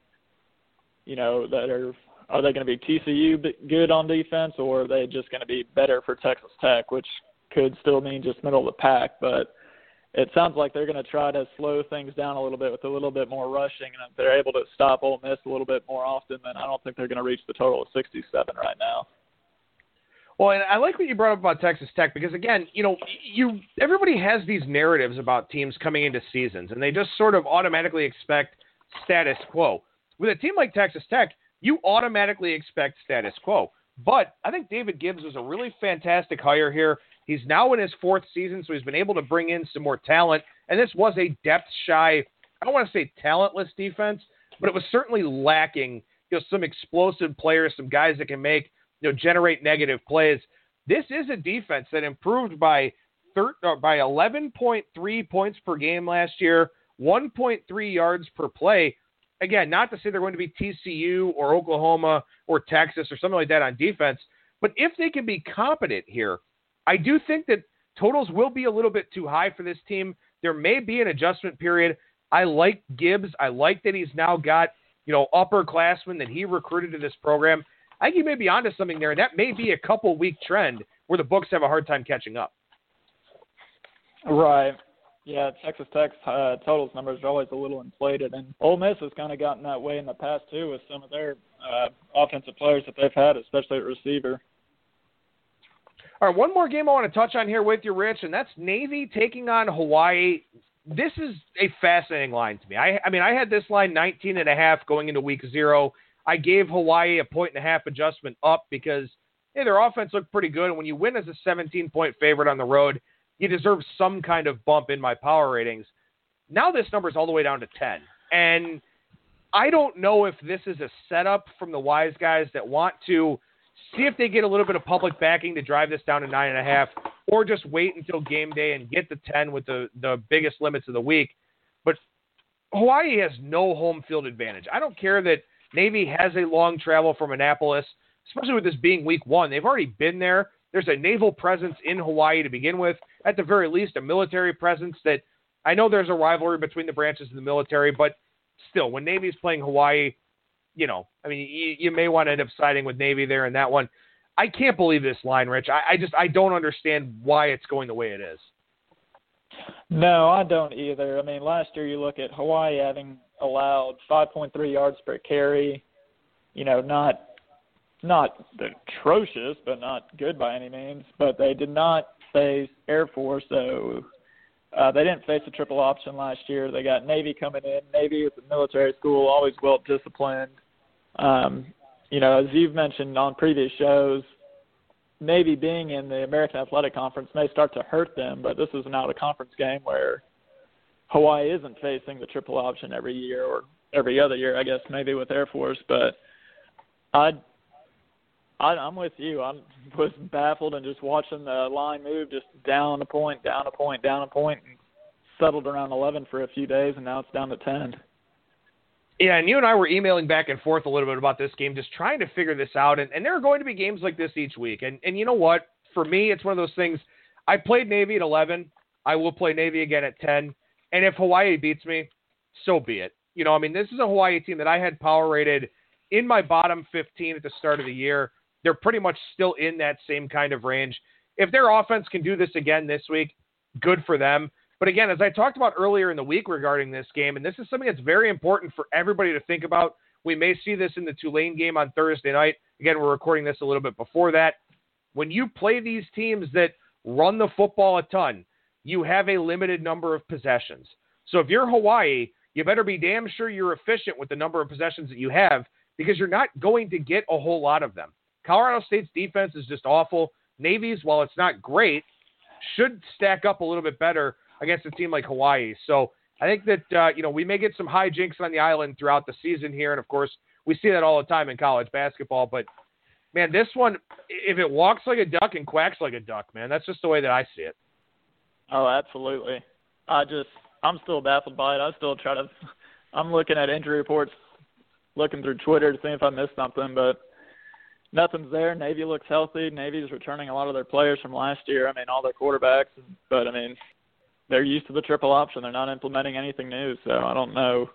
you know, that are are they going to be T C U good on defense, or are they just going to be better for Texas Tech, which could still mean just middle of the pack. But it sounds like they're going to try to slow things down a little bit with a little bit more rushing, and if they're able to stop Ole Miss a little bit more often, then I don't think they're going to reach the total of sixty-seven right now. Well, and I like what you brought up about Texas Tech because, again, you know, you everybody has these narratives about teams coming into seasons, and they just sort of automatically expect status quo. With a team like Texas Tech, you automatically expect status quo. But I think David Gibbs was a really fantastic hire here. He's now in his fourth season, so he's been able to bring in some more talent, and this was a depth-shy, I don't want to say talentless defense, but it was certainly lacking, you know, some explosive players, some guys that can make, you know, generate negative plays. This is a defense that improved by thir- uh, by eleven point three points per game last year, one point three yards per play. Again, not to say they're going to be T C U or Oklahoma or Texas or something like that on defense, but if they can be competent here, I do think that totals will be a little bit too high for this team. There may be an adjustment period. I like Gibbs. I like that he's now got, you know, upperclassmen that he recruited to this program. I think you may be onto something there, and that may be a couple-week trend where the books have a hard time catching up. Right. Yeah, Texas Tech's uh, totals numbers are always a little inflated, and Ole Miss has kind of gotten that way in the past, too, with some of their uh, offensive players that they've had, especially at receiver. All right, one more game I want to touch on here with you, Rich, and that's Navy taking on Hawaii. This is a fascinating line to me. I, I mean, I had this line nineteen and a half going into week zero. I gave Hawaii a point and a half adjustment up because, hey, their offense looked pretty good. And when you win as a seventeen-point favorite on the road, you deserve some kind of bump in my power ratings. Now this number's all the way down to ten. And I don't know if this is a setup from the wise guys that want to see if they get a little bit of public backing to drive this down to nine and a half, or just wait until game day and get the ten with the, the biggest limits of the week. But Hawaii has no home field advantage. I don't care that Navy has a long travel from Annapolis, especially with this being week one. They've already been there. There's a naval presence in Hawaii to begin with. At the very least, a military presence that I know there's a rivalry between the branches of the military, but still, when Navy's playing Hawaii, you know, I mean, you, you may want to end up siding with Navy there in that one. I can't believe this line, Rich. I, I just, I don't understand why it's going the way it is. No, I don't either. I mean, last year you look at Hawaii having allowed five point three yards per carry, you know, not not atrocious, but not good by any means. But they did not face Air Force, so uh, they didn't face a triple option last year. They got Navy coming in. Navy is a military school, always well disciplined. Um, you know, as you've mentioned on previous shows, Navy being in the American Athletic Conference may start to hurt them, but this is an out-of-conference game where Hawaii isn't facing the triple option every year or every other year, I guess, maybe with Air Force. But I, I, I'm with you. I was baffled and just watching the line move just down a point, down a point, down a point, and settled around eleven for a few days, and now it's down to ten. Yeah, and you and I were emailing back and forth a little bit about this game, just trying to figure this out. And, and there are going to be games like this each week. And, and you know what? For me, it's one of those things. I played Navy at eleven. I will play Navy again at ten. And if Hawaii beats me, so be it. You know, I mean, this is a Hawaii team that I had power rated in my bottom fifteen at the start of the year. They're pretty much still in that same kind of range. If their offense can do this again this week, good for them. But again, as I talked about earlier in the week regarding this game, and this is something that's very important for everybody to think about. We may see this in the Tulane game on Thursday night. Again, we're recording this a little bit before that. When you play these teams that run the football a ton, you have a limited number of possessions. So if you're Hawaii, you better be damn sure you're efficient with the number of possessions that you have, because you're not going to get a whole lot of them. Colorado State's defense is just awful. Navy's, while it's not great, should stack up a little bit better against a team like Hawaii. So I think that, uh, you know, we may get some hijinks on the island throughout the season here. And, of course, we see that all the time in college basketball. But, man, this one, if it walks like a duck and quacks like a duck, man, that's just the way that I see it. Oh, absolutely. I just, I'm still baffled by it. I still try to, I'm looking at injury reports, looking through Twitter to see if I missed something, but nothing's there. Navy looks healthy. Navy's returning a lot of their players from last year. I mean, all their quarterbacks. But, I mean, they're used to the triple option. They're not implementing anything new, so I don't know.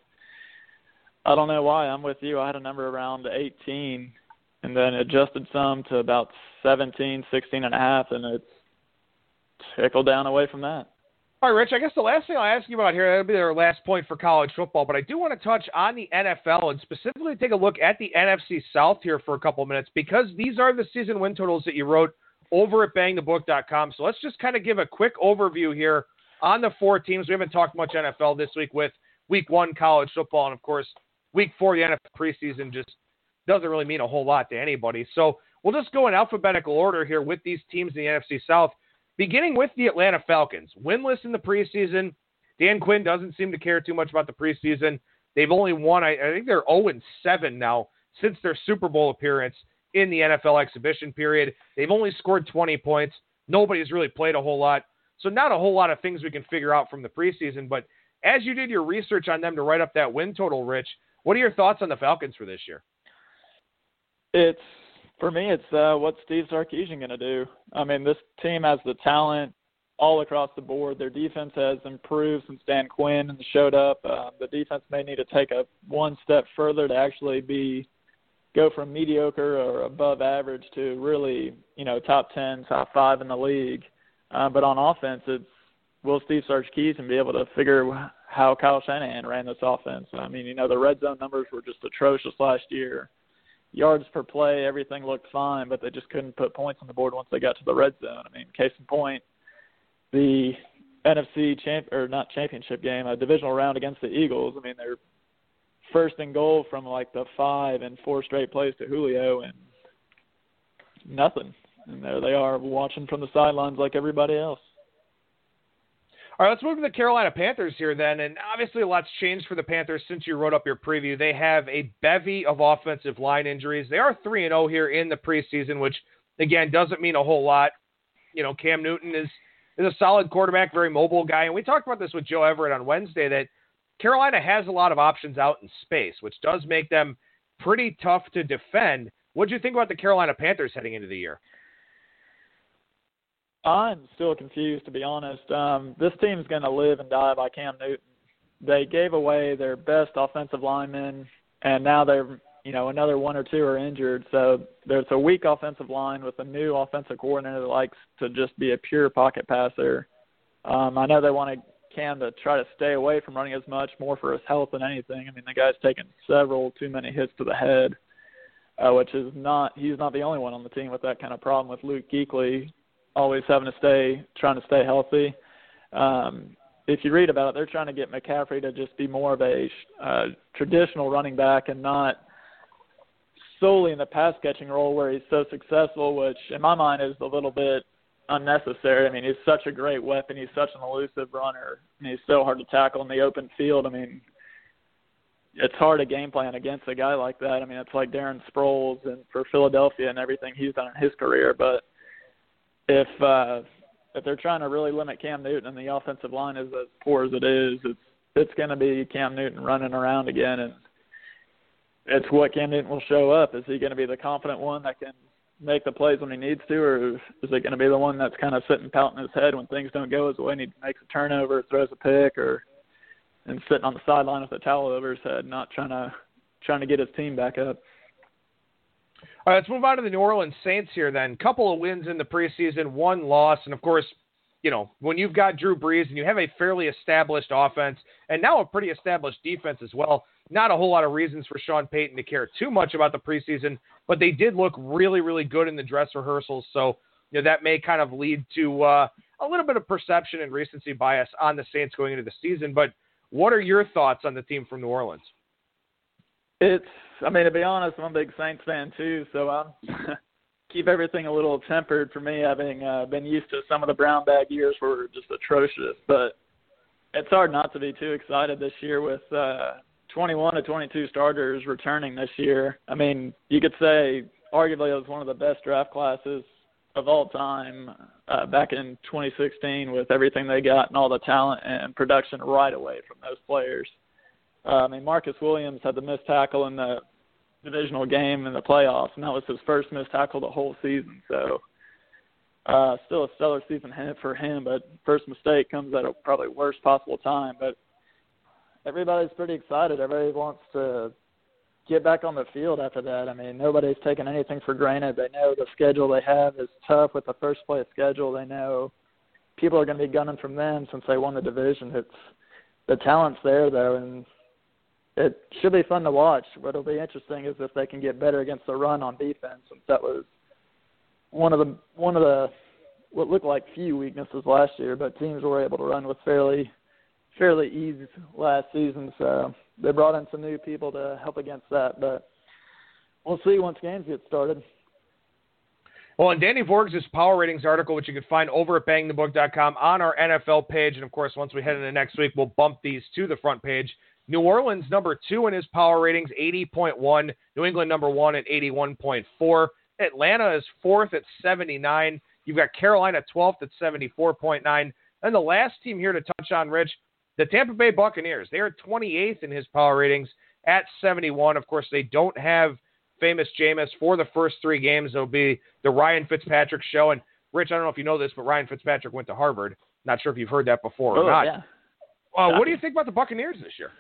I don't know why. I'm with you. I had a number around eighteen and then adjusted some to about seventeen, sixteen and a half, and it's trickle down away from that. All right, Rich, I guess the last thing I'll ask you about here, that'll be our last point for college football, but I do want to touch on the N F L and specifically take a look at the N F C South here for a couple of minutes, because these are the season win totals that you wrote over at bang the book dot com. So let's just kind of give a quick overview here on the four teams. We haven't talked much N F L this week with week one college football, and of course, week four, the N F L preseason just doesn't really mean a whole lot to anybody. So we'll just go in alphabetical order here with these teams in the N F C South. Beginning with the Atlanta Falcons, winless in the preseason. Dan Quinn doesn't seem to care too much about the preseason. They've only won, I, I think they're oh and seven now since their Super Bowl appearance in the N F L exhibition period. They've only scored twenty points. Nobody's really played a whole lot. So not a whole lot of things we can figure out from the preseason. But as you did your research on them to write up that win total, Rich, what are your thoughts on the Falcons for this year? It's For me, it's uh, what Steve Sarkisian going to do. I mean, this team has the talent all across the board. Their defense has improved since Dan Quinn showed up. Uh, the defense may need to take a one step further to actually be go from mediocre or above average to really, you know, top ten, top five in the league. Uh, but on offense, it's will Steve Sarkisian be able to figure how Kyle Shanahan ran this offense? I mean, you know, the red zone numbers were just atrocious last year. Yards per play, everything looked fine, but they just couldn't put points on the board once they got to the red zone. I mean, case in point, the N F C champ or not championship game, a divisional round against the Eagles. I mean, they're first and goal from like the five and four straight plays to Julio and nothing. And there they are watching from the sidelines like everybody else. All right, let's move to the Carolina Panthers here then. And obviously a lot's changed for the Panthers since you wrote up your preview. They have a bevy of offensive line injuries. They are three and oh here in the preseason, which, again, doesn't mean a whole lot. You know, Cam Newton is, is a solid quarterback, very mobile guy. And we talked about this with Joe Everett on Wednesday, that Carolina has a lot of options out in space, which does make them pretty tough to defend. What do you think about the Carolina Panthers heading into the year? I'm still confused, to be honest. Um, this team's going to live and die by Cam Newton. They gave away their best offensive linemen, and now they're, you know, another one or two are injured. So there's a weak offensive line with a new offensive coordinator that likes to just be a pure pocket passer. Um, I know they wanted Cam to try to stay away from running as much, more for his health than anything. I mean, the guy's taken several too many hits to the head, uh, which is not – he's not the only one on the team with that kind of problem with Luke Kuechly always having to stay, trying to stay healthy. Um, if you read about it, they're trying to get McCaffrey to just be more of a uh, traditional running back and not solely in the pass-catching role where he's so successful, which in my mind is a little bit unnecessary. I mean, he's such a great weapon. He's such an elusive runner, and he's so hard to tackle in the open field. I mean, it's hard to game plan against a guy like that. I mean, it's like Darren Sproles and for Philadelphia and everything he's done in his career, but If uh, if they're trying to really limit Cam Newton and the offensive line is as poor as it is, it's it's going to be Cam Newton running around again, and it's what Cam Newton will show up. Is he going to be the confident one that can make the plays when he needs to, or is it going to be the one that's kind of sitting pouting his head when things don't go his way and he makes a turnover, throws a pick, or and sitting on the sideline with a towel over his head, not trying to trying to get his team back up? All right, let's move on to the New Orleans Saints here then. Couple of wins in the preseason, one loss. And, of course, you know, when you've got Drew Brees and you have a fairly established offense and now a pretty established defense as well, not a whole lot of reasons for Sean Payton to care too much about the preseason, but they did look really, really good in the dress rehearsals. So, you know, that may kind of lead to uh, a little bit of perception and recency bias on the Saints going into the season. But what are your thoughts on the team from New Orleans? It's, I mean, to be honest, I'm a big Saints fan too, so I'll keep everything a little tempered for me, having uh, been used to some of the brown bag years were just atrocious. But it's hard not to be too excited this year with uh, twenty-one to twenty-two starters returning this year. I mean, you could say arguably it was one of the best draft classes of all time uh, back in twenty sixteen with everything they got and all the talent and production right away from those players. Uh, I mean, Marcus Williams had the missed tackle in the divisional game in the playoffs, and that was his first missed tackle the whole season. So uh, still a stellar season for him, but first mistake comes at a probably worst possible time. But everybody's pretty excited. Everybody wants to get back on the field after that. I mean, nobody's taking anything for granted. They know the schedule they have is tough with the first place schedule. They know people are going to be gunning from them since they won the division. It's the talent's there, though, and it should be fun to watch. What'll be interesting is if they can get better against the run on defense, since that was one of the one of the what looked like few weaknesses last year, but teams were able to run with fairly fairly easy last season. So they brought in some new people to help against that, but we'll see once games get started. Well, in Danny Vorgs' Power Ratings article, which you can find over at bang the book dot com on our N F L page, and of course, once we head into next week, we'll bump these to the front page. New Orleans, number two in his power ratings, eighty point one. New England, number one at eighty-one point four. Atlanta is fourth at seventy-nine. You've got Carolina twelfth at seventy-four point nine. And the last team here to touch on, Rich, the Tampa Bay Buccaneers. They are twenty-eighth in his power ratings at seventy-one. Of course, they don't have famous Jameis for the first three games. It'll be the Ryan Fitzpatrick show. And, Rich, I don't know if you know this, but Ryan Fitzpatrick went to Harvard. Not sure if you've heard that before or oh, not. Yeah. Uh, what do you think about the Buccaneers this year?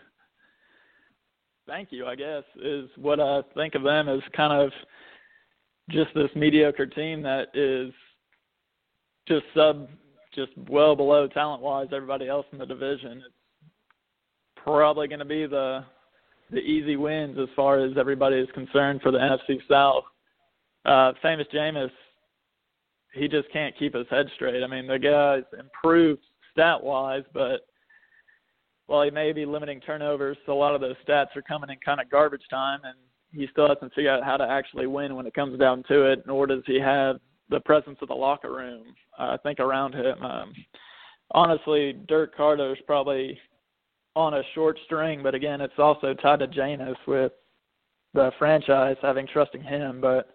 Thank you, I guess, is what I think of them as kind of just this mediocre team that is just sub, just well below talent-wise everybody else in the division. It's probably going to be the the easy wins as far as everybody is concerned for the N F C South. Uh, famous Jameis, he just can't keep his head straight. I mean, the guy's improved stat-wise, but while he may be limiting turnovers, so a lot of those stats are coming in kind of garbage time, and he still hasn't figured out how to actually win when it comes down to it, nor does he have the presence of the locker room, uh, I think, around him. Um, honestly, Dirk Carter is probably on a short string, but again, it's also tied to Jameis with the franchise having trusting him, but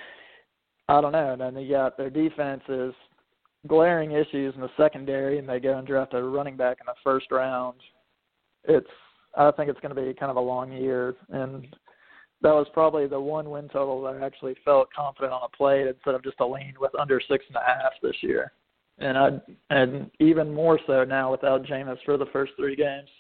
I don't know. And then you got their defense is glaring issues in the secondary, and they go and draft a running back in the first round. It's, I think it's going to be kind of a long year, and that was probably the one win total that I actually felt confident on a plate instead of just a lean with under six and a half this year. And I, and even more so now without Jameis for the first three games.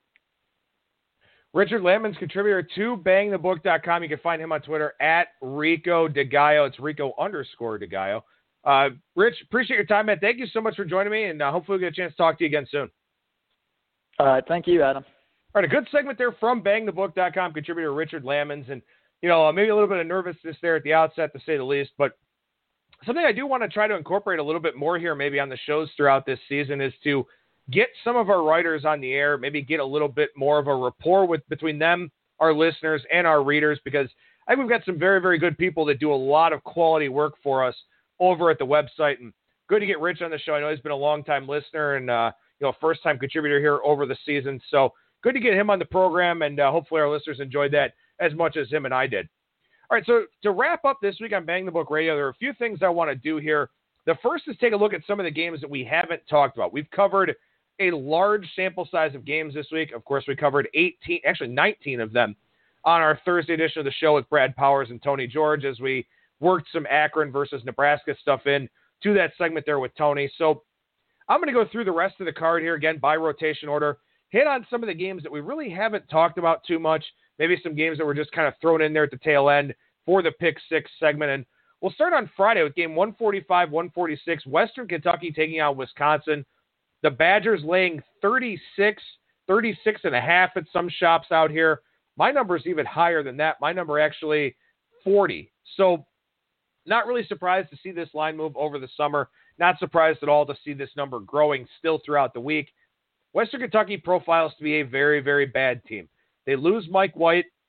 Richard Lammons, contributor to bang the book dot com. You can find him on Twitter at Rico DeGaio. It's Rico underscore DeGaio. Uh, Rich, appreciate your time, man. Thank you so much for joining me, and uh, hopefully we'll get a chance to talk to you again soon. All right. Thank you, Adam. All right, a good segment there from bang the book dot com contributor Richard Lammons. And, you know, maybe a little bit of nervousness there at the outset, to say the least. But something I do want to try to incorporate a little bit more here maybe on the shows throughout this season is to get some of our writers on the air, maybe get a little bit more of a rapport with between them, our listeners, and our readers, because I think we've got some very, very good people that do a lot of quality work for us over at the website. And good to get Rich on the show. I know he's been a long-time listener and, uh, you know, first-time contributor here over the season. So good to get him on the program, and uh, hopefully our listeners enjoyed that as much as him and I did. All right, so to wrap up this week on Bang the Book Radio, there are a few things I want to do here. The first is take a look at some of the games that we haven't talked about. We've covered a large sample size of games this week. Of course, we covered eighteen, actually nineteen of them on our Thursday edition of the show with Brad Powers and Tony George as we worked some Akron versus Nebraska stuff in to that segment there with Tony. So I'm going to go through the rest of the card here again by rotation order, hit on some of the games that we really haven't talked about too much, maybe some games that were just kind of thrown in there at the tail end for the Pick Six segment. And we'll start on Friday with game one forty-five one forty-six, Western Kentucky taking out Wisconsin. The Badgers laying thirty-six, thirty-six and a half at some shops out here. My number is even higher than that. My number actually forty. So not really surprised to see this line move over the summer. Not surprised at all to see this number growing still throughout the week. Western Kentucky profiles to be a very, very bad team. They lose Mike White.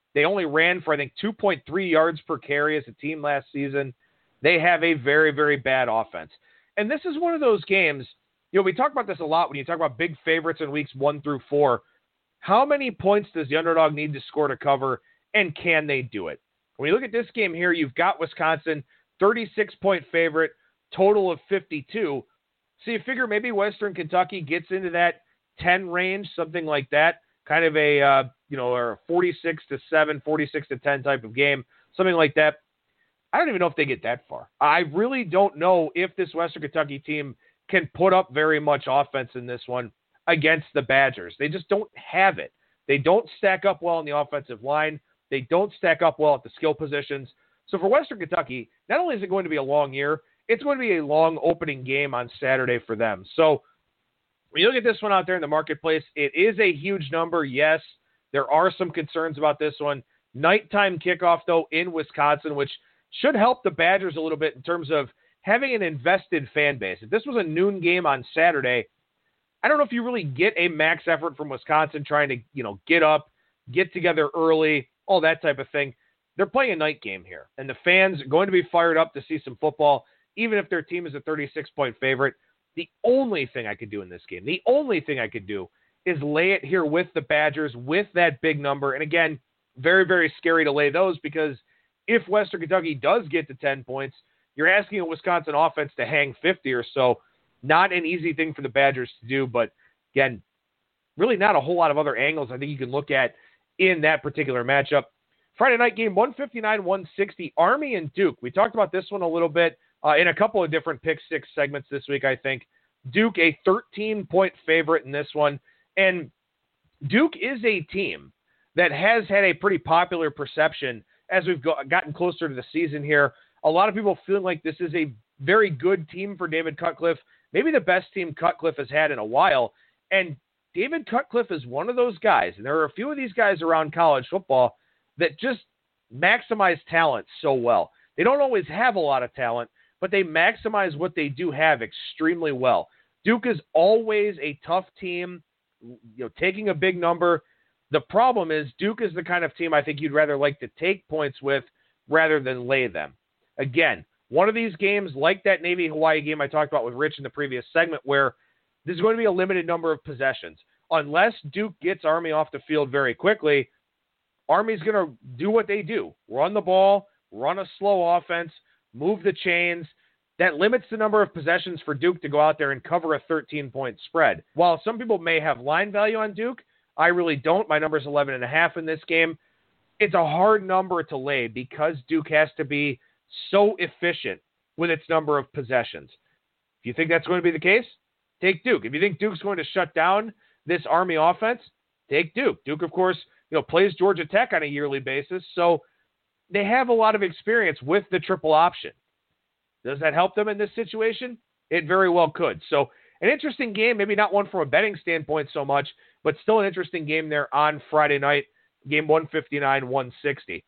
They only ran for, I think, two point three yards per carry as a team last season. They have a very, very bad offense. And this is one of those games, you know, we talk about this a lot when you talk about big favorites in weeks one through four. How many points does the underdog need to score to cover, and can they do it? When you look at this game here, you've got Wisconsin, thirty-six point favorite, total of fifty-two. So you figure maybe Western Kentucky gets into that ten range, something like that, kind of a, uh, you know, or a forty-six to seven, forty-six to ten type of game, something like that. I don't even know if they get that far. I really don't know if this Western Kentucky team can put up very much offense in this one against the Badgers. They just don't have it. They don't stack up well on the offensive line. They don't stack up well at the skill positions. So for Western Kentucky, not only is it going to be a long year, it's going to be a long opening game on Saturday for them. So when you look at this one out there in the marketplace, it is a huge number. Yes, there are some concerns about this one. Nighttime kickoff, though, in Wisconsin, which should help the Badgers a little bit in terms of having an invested fan base. If this was a noon game on Saturday, I don't know if you really get a max effort from Wisconsin trying to, you know, get up, get together early, all that type of thing. They're playing a night game here, and the fans are going to be fired up to see some football, even if their team is a thirty-six point favorite. The only thing I could do in this game, the only thing I could do is lay it here with the Badgers with that big number. And again, very, very scary to lay those because if Western Kentucky does get to ten points, you're asking a Wisconsin offense to hang fifty or so. Not an easy thing for the Badgers to do, but again, really not a whole lot of other angles I think you can look at in that particular matchup. Friday night game, one fifty-nine one sixty, Army and Duke. We talked about this one a little bit uh, in a couple of different Pick Six segments this week, I think. Duke, a thirteen point favorite in this one. And Duke is a team that has had a pretty popular perception as we've go- gotten closer to the season here. A lot of people feeling like this is a very good team for David Cutcliffe, maybe the best team Cutcliffe has had in a while. And David Cutcliffe is one of those guys, and there are a few of these guys around college football that just maximize talent so well. They don't always have a lot of talent, but they maximize what they do have extremely well. Duke is always a tough team, you know, taking a big number. The problem is Duke is the kind of team I think you'd rather like to take points with rather than lay them. Again, one of these games, like that Navy-Hawaii game I talked about with Rich in the previous segment, where this is going to be a limited number of possessions. Unless Duke gets Army off the field very quickly, Army's going to do what they do. Run the ball, run a slow offense, move the chains. That limits the number of possessions for Duke to go out there and cover a thirteen point spread. While some people may have line value on Duke, I really don't. My number is eleven and a half in this game. It's a hard number to lay because Duke has to be so efficient with its number of possessions. If you think that's going to be the case, take Duke. If you think Duke's going to shut down this Army offense, take Duke. Duke, of course, you know, plays Georgia Tech on a yearly basis, so they have a lot of experience with the triple option. Does that help them in this situation? It very well could. So an interesting game, maybe not one from a betting standpoint so much, but still an interesting game there on Friday night, game one fifty-nine one sixty.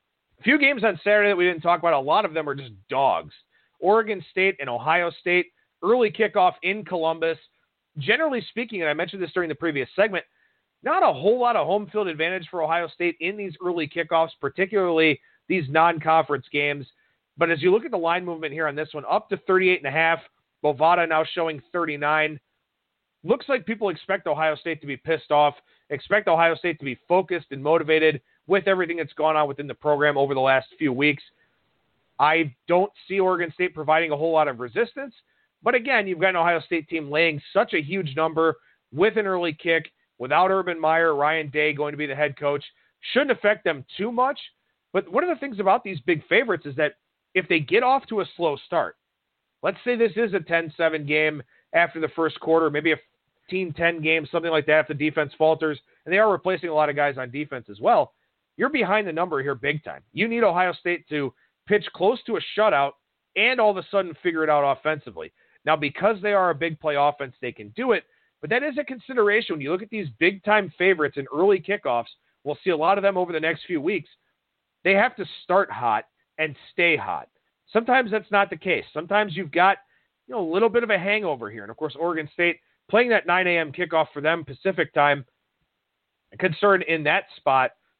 A few games on Saturday that we didn't talk about, a lot of them are just dogs. Oregon State and Ohio State, early kickoff in Columbus. Generally speaking, and I mentioned this during the previous segment, not a whole lot of home field advantage for Ohio State in these early kickoffs, particularly these non-conference games. But as you look at the line movement here on this one, up to thirty-eight and a half, Bovada now showing thirty-nine. Looks like people expect Ohio State to be pissed off, expect Ohio State to be focused and motivated with everything that's gone on within the program over the last few weeks. I don't see Oregon State providing a whole lot of resistance. But again, you've got an Ohio State team laying such a huge number with an early kick, without Urban Meyer, Ryan Day going to be the head coach. Shouldn't affect them too much. But one of the things about these big favorites is that if they get off to a slow start, let's say this is a ten seven game after the first quarter, maybe a fifteen ten game, something like that if the defense falters, and they are replacing a lot of guys on defense as well, you're behind the number here big time. You need Ohio State to pitch close to a shutout and all of a sudden figure it out offensively. Now, because they are a big play offense, they can do it, but that is a consideration. When you look at these big-time favorites in early kickoffs, we'll see a lot of them over the next few weeks. They have to start hot and stay hot. Sometimes that's not the case. Sometimes you've got, you know, a little bit of a hangover here. And, of course, Oregon State playing that nine a.m. kickoff for them Pacific time. A concern in that spot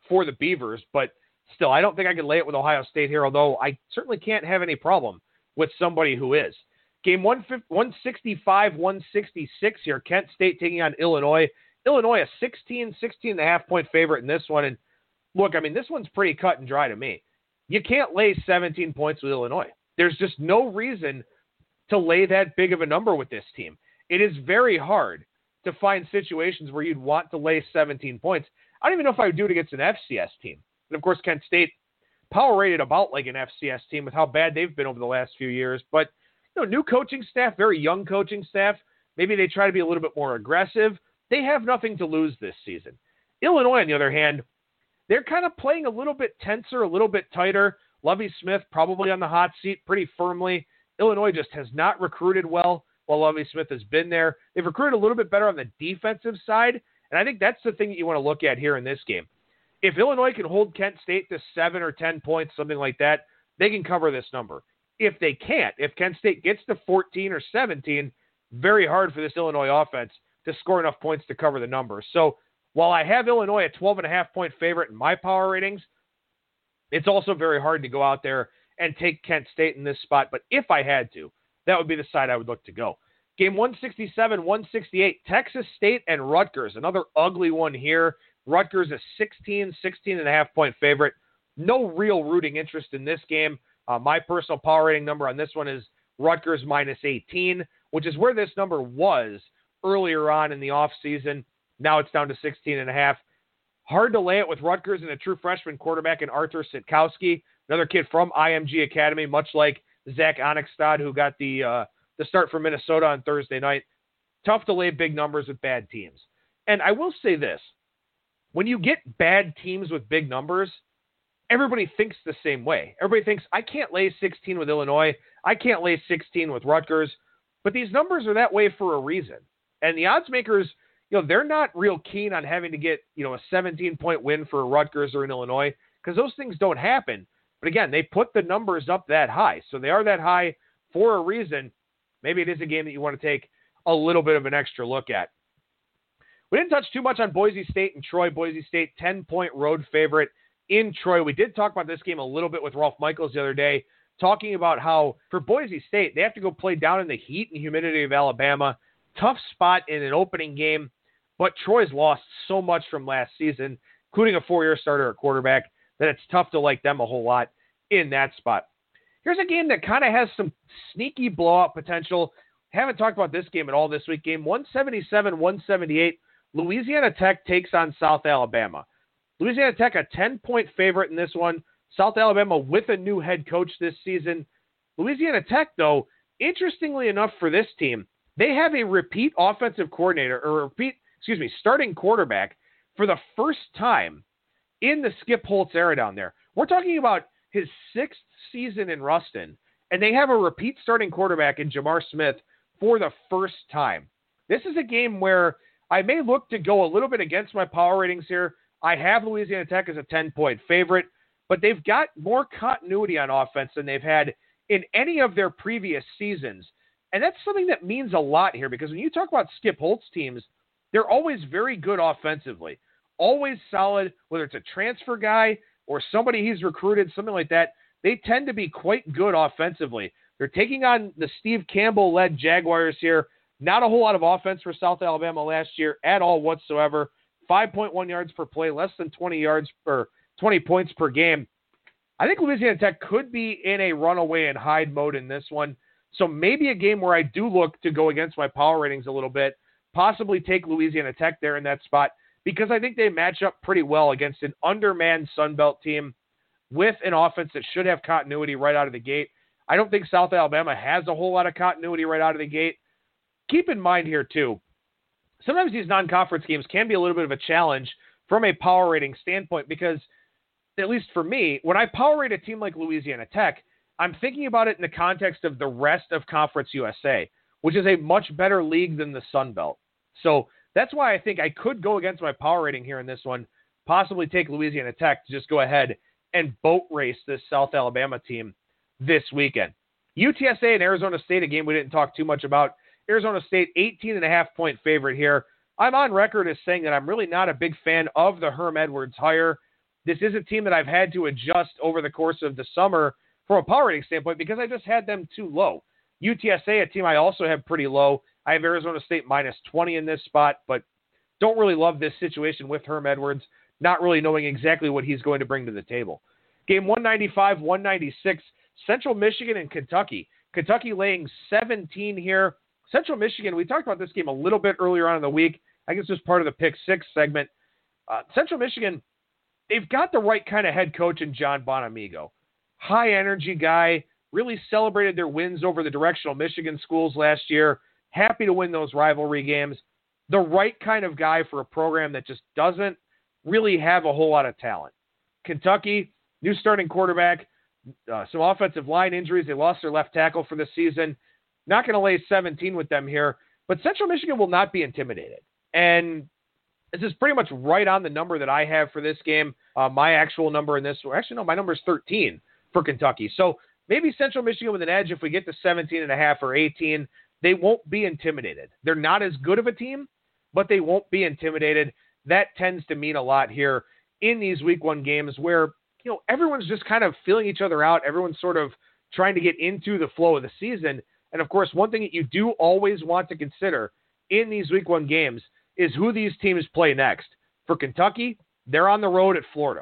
for the Beavers, but still, I don't think I can lay it with Ohio State here, although I certainly can't have any problem with somebody who is. Game one sixty-five, one sixty-six here. Kent State taking on Illinois. Illinois, a sixteen, sixteen and a half point favorite in this one. And look, I mean, this one's pretty cut and dry to me. You can't lay seventeen points with Illinois. There's just no reason to lay that big of a number with this team. It is very hard to find situations where you'd want to lay seventeen points. I don't even know if I would do it against an F C S team. And of course, Kent State power rated about like an F C S team with how bad they've been over the last few years. But you know, new coaching staff, very young coaching staff. Maybe they try to be a little bit more aggressive. They have nothing to lose this season. Illinois, on the other hand, they're kind of playing a little bit tenser, a little bit tighter. Lovie Smith probably on the hot seat pretty firmly. Illinois just has not recruited well while Lovie Smith has been there. They've recruited a little bit better on the defensive side, and I think that's the thing that you want to look at here in this game. If Illinois can hold Kent State to seven or ten points, something like that, they can cover this number. If they can't, if Kent State gets to fourteen or seventeen, very hard for this Illinois offense to score enough points to cover the number. So while I have Illinois a twelve and a half point favorite in my power ratings, it's also very hard to go out there and take Kent State in this spot. But if I had to, that would be the side I would look to go. Game one sixty-seven, one sixty-eight, Texas State and Rutgers, another ugly one here. Rutgers a sixteen, sixteen and a half point favorite. No real rooting interest in this game. Uh, my personal power rating number on this one is Rutgers minus eighteen, which is where this number was earlier on in the offseason. Now it's down to sixteen and a half. Hard to lay it with Rutgers and a true freshman quarterback in Arthur Sitkowski, another kid from I M G Academy, much like Zach Onigstad, who got the uh, the start for Minnesota on Thursday night. Tough to lay big numbers with bad teams. And I will say this. When you get bad teams with big numbers, everybody thinks the same way. Everybody thinks, I can't lay sixteen with Illinois. I can't lay sixteen with Rutgers. But these numbers are that way for a reason. And the odds makers, you know, they're not real keen on having to get, you know, a seventeen-point win for Rutgers or in Illinois because those things don't happen. But again, they put the numbers up that high. So they are that high for a reason. Maybe it is a game that you want to take a little bit of an extra look at. We didn't touch too much on Boise State and Troy. Boise State, ten-point road favorite in Troy. We did talk about this game a little bit with Ralph Michaels the other day, talking about how for Boise State, they have to go play down in the heat and humidity of Alabama. Tough spot in an opening game, but Troy's lost so much from last season, including a four-year starter at quarterback, that it's tough to like them a whole lot in that spot. Here's a game that kind of has some sneaky blowout potential. Haven't talked about this game at all this week. Game one seventy-seven, one seventy-eight. Louisiana Tech takes on South Alabama. Louisiana Tech, a ten-point favorite in this one. South Alabama with a new head coach this season. Louisiana Tech, though, interestingly enough for this team, they have a repeat offensive coordinator, or repeat, excuse me, starting quarterback for the first time in the Skip Holtz era down there. We're talking about his sixth season in Ruston, and they have a repeat starting quarterback in Jamar Smith for the first time. This is a game where I may look to go a little bit against my power ratings here. I have Louisiana Tech as a ten-point favorite, but they've got more continuity on offense than they've had in any of their previous seasons. And that's something that means a lot here, because when you talk about Skip Holtz teams, they're always very good offensively, always solid, whether it's a transfer guy or somebody he's recruited, something like that. They tend to be quite good offensively. They're taking on the Steve Campbell-led Jaguars here. Not a whole lot of offense for South Alabama last year at all whatsoever. five point one yards per play, less than twenty yards per twenty points per game. I think Louisiana Tech could be in a runaway and hide mode in this one. So maybe a game where I do look to go against my power ratings a little bit, possibly take Louisiana Tech there in that spot, because I think they match up pretty well against an undermanned Sun Belt team with an offense that should have continuity right out of the gate. I don't think South Alabama has a whole lot of continuity right out of the gate. Keep in mind here, too, sometimes these non-conference games can be a little bit of a challenge from a power rating standpoint because, at least for me, when I power rate a team like Louisiana Tech, I'm thinking about it in the context of the rest of Conference U S A, which is a much better league than the Sun Belt. So that's why I think I could go against my power rating here in this one, possibly take Louisiana Tech to just go ahead and boat race this South Alabama team this weekend. U T S A and Arizona State, a game we didn't talk too much about. Arizona State, eighteen and a half point favorite here. I'm on record as saying that I'm really not a big fan of the Herm Edwards hire. this is a team that I've had to adjust over the course of the summer from a power rating standpoint because I just had them too low. U T S A, a team I also have pretty low. I have Arizona State minus twenty in this spot, but don't really love this situation with Herm Edwards, not really knowing exactly what he's going to bring to the table. Game one ninety-five, one ninety-six, Central Michigan and Kentucky. Kentucky laying seventeen here. Central Michigan, we talked about this game a little bit earlier on in the week. I guess this was part of the Pick Six segment. Uh, Central Michigan, they've got the right kind of head coach in John Bonamigo. High energy guy, really celebrated their wins over the directional Michigan schools last year. Happy to win those rivalry games. The right kind of guy for a program that just doesn't really have a whole lot of talent. Kentucky, new starting quarterback, uh, some offensive line injuries. They lost their left tackle for the season. Not going to lay seventeen with them here, but Central Michigan will not be intimidated. And this is pretty much right on the number that I have for this game. Uh, my actual number in this, or actually no, my number is thirteen for Kentucky. So maybe Central Michigan with an edge if we get to seventeen and a half or eighteen. They won't be intimidated. They're not as good of a team, but they won't be intimidated. That tends to mean a lot here in these week one games where, you know, everyone's just kind of feeling each other out. Everyone's sort of trying to get into the flow of the season. And of course, one thing that you do always want to consider in these week one games is who these teams play next. For Kentucky, they're on the road at Florida.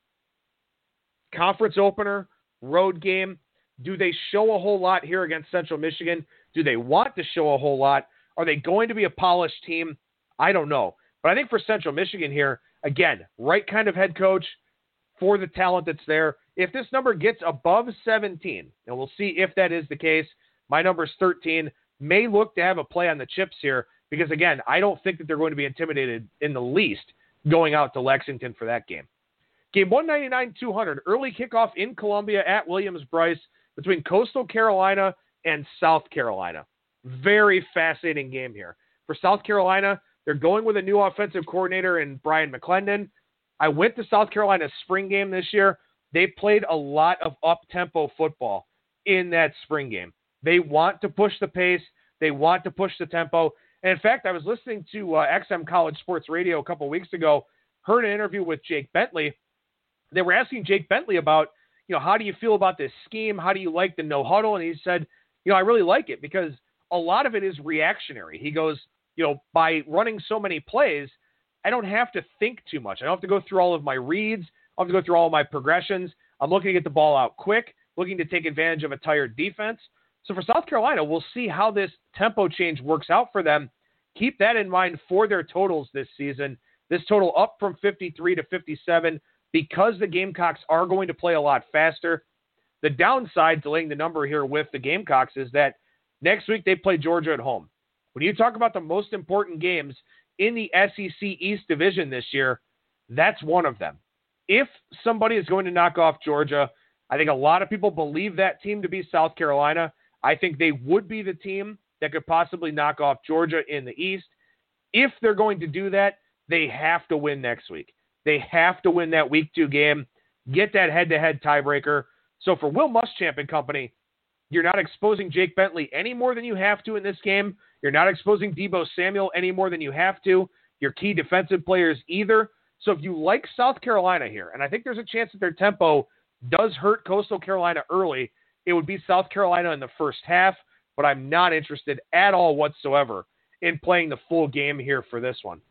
Conference opener, road game. Do they show a whole lot here against Central Michigan? Do they want to show a whole lot? Are they going to be a polished team? I don't know. But I think for Central Michigan here, again, right kind of head coach for the talent that's there. If this number gets above seventeen, and we'll see if that is the case, my number is thirteen, may look to have a play on the chips here because, again, I don't think that they're going to be intimidated in the least going out to Lexington for that game. Game one ninety-nine, two hundred, early kickoff in Columbia at Williams-Brice between Coastal Carolina and South Carolina. Very fascinating game here. For South Carolina, they're going with a new offensive coordinator in Brian McClendon. I went to South Carolina's spring game this year. They played a lot of up-tempo football in that spring game. They want to push the pace. They want to push the tempo. And in fact, I was listening to uh, X M College Sports Radio a couple weeks ago, heard an interview with Jake Bentley. They were asking Jake Bentley about, you know, how do you feel about this scheme? How do you like the no huddle? And he said, you know, I really like it because a lot of it is reactionary. He goes, you know, by running so many plays, I don't have to think too much. I don't have to go through all of my reads. I don't have to go through all of my progressions. I'm looking to get the ball out quick, looking to take advantage of a tired defense. So for South Carolina, we'll see how this tempo change works out for them. Keep that in mind for their totals this season. This total up from fifty-three to fifty-seven because the Gamecocks are going to play a lot faster. The downside to laying the number here with the Gamecocks is that next week they play Georgia at home. When you talk about the most important games in the S E C East Division this year, that's one of them. If somebody is going to knock off Georgia, I think a lot of people believe that team to be South Carolina. I think they would be the team that could possibly knock off Georgia in the East. If they're going to do that, they have to win next week. They have to win that week two game, get that head-to-head tiebreaker. So for Will Muschamp and company, you're not exposing Jake Bentley any more than you have to in this game. You're not exposing Deebo Samuel any more than you have to. Your key defensive players either. So if you like South Carolina here, and I think there's a chance that their tempo does hurt Coastal Carolina early, it would be South Carolina in the first half, but I'm not interested at all whatsoever in playing the full game here for this one.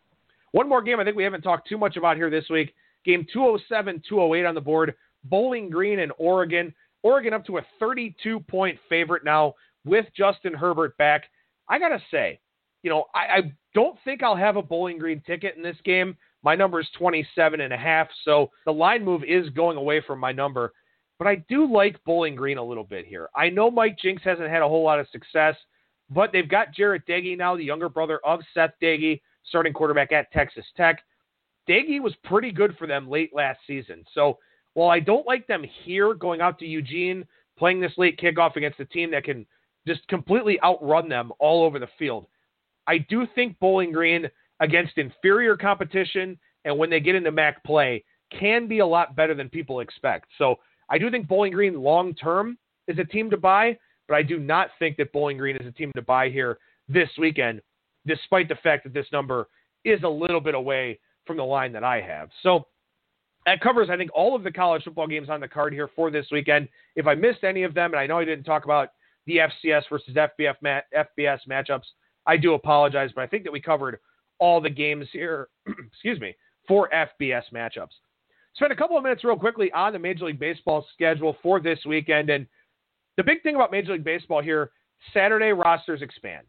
One more game I think we haven't talked too much about here this week. Game two oh seven, two oh eight on the board. Bowling Green and Oregon. Oregon up to a thirty-two point favorite now with Justin Herbert back. I got to say, you know, I, I don't think I'll have a Bowling Green ticket in this game. My number is twenty-seven and a half, so the line move is going away from my number. But I do like Bowling Green a little bit here. I know Mike Jinks hasn't had a whole lot of success, but they've got Jarrett Doege now, the younger brother of Seth Doege, starting quarterback at Texas Tech. Doege was pretty good for them late last season. So while I don't like them here going out to Eugene, playing this late kickoff against a team that can just completely outrun them all over the field, I do think Bowling Green against inferior competition and when they get into M A C play can be a lot better than people expect. So I do think Bowling Green long-term is a team to buy, but I do not think that Bowling Green is a team to buy here this weekend, despite the fact that this number is a little bit away from the line that I have. So that covers, I think, all of the college football games on the card here for this weekend. If I missed any of them, and I know I didn't talk about the F C S versus F B F mat- F B S matchups, I do apologize, but I think that we covered all the games here, excuse me, for F B S matchups. Spend a couple of minutes real quickly on the Major League Baseball schedule for this weekend. And the big thing about Major League Baseball here, Saturday rosters expand.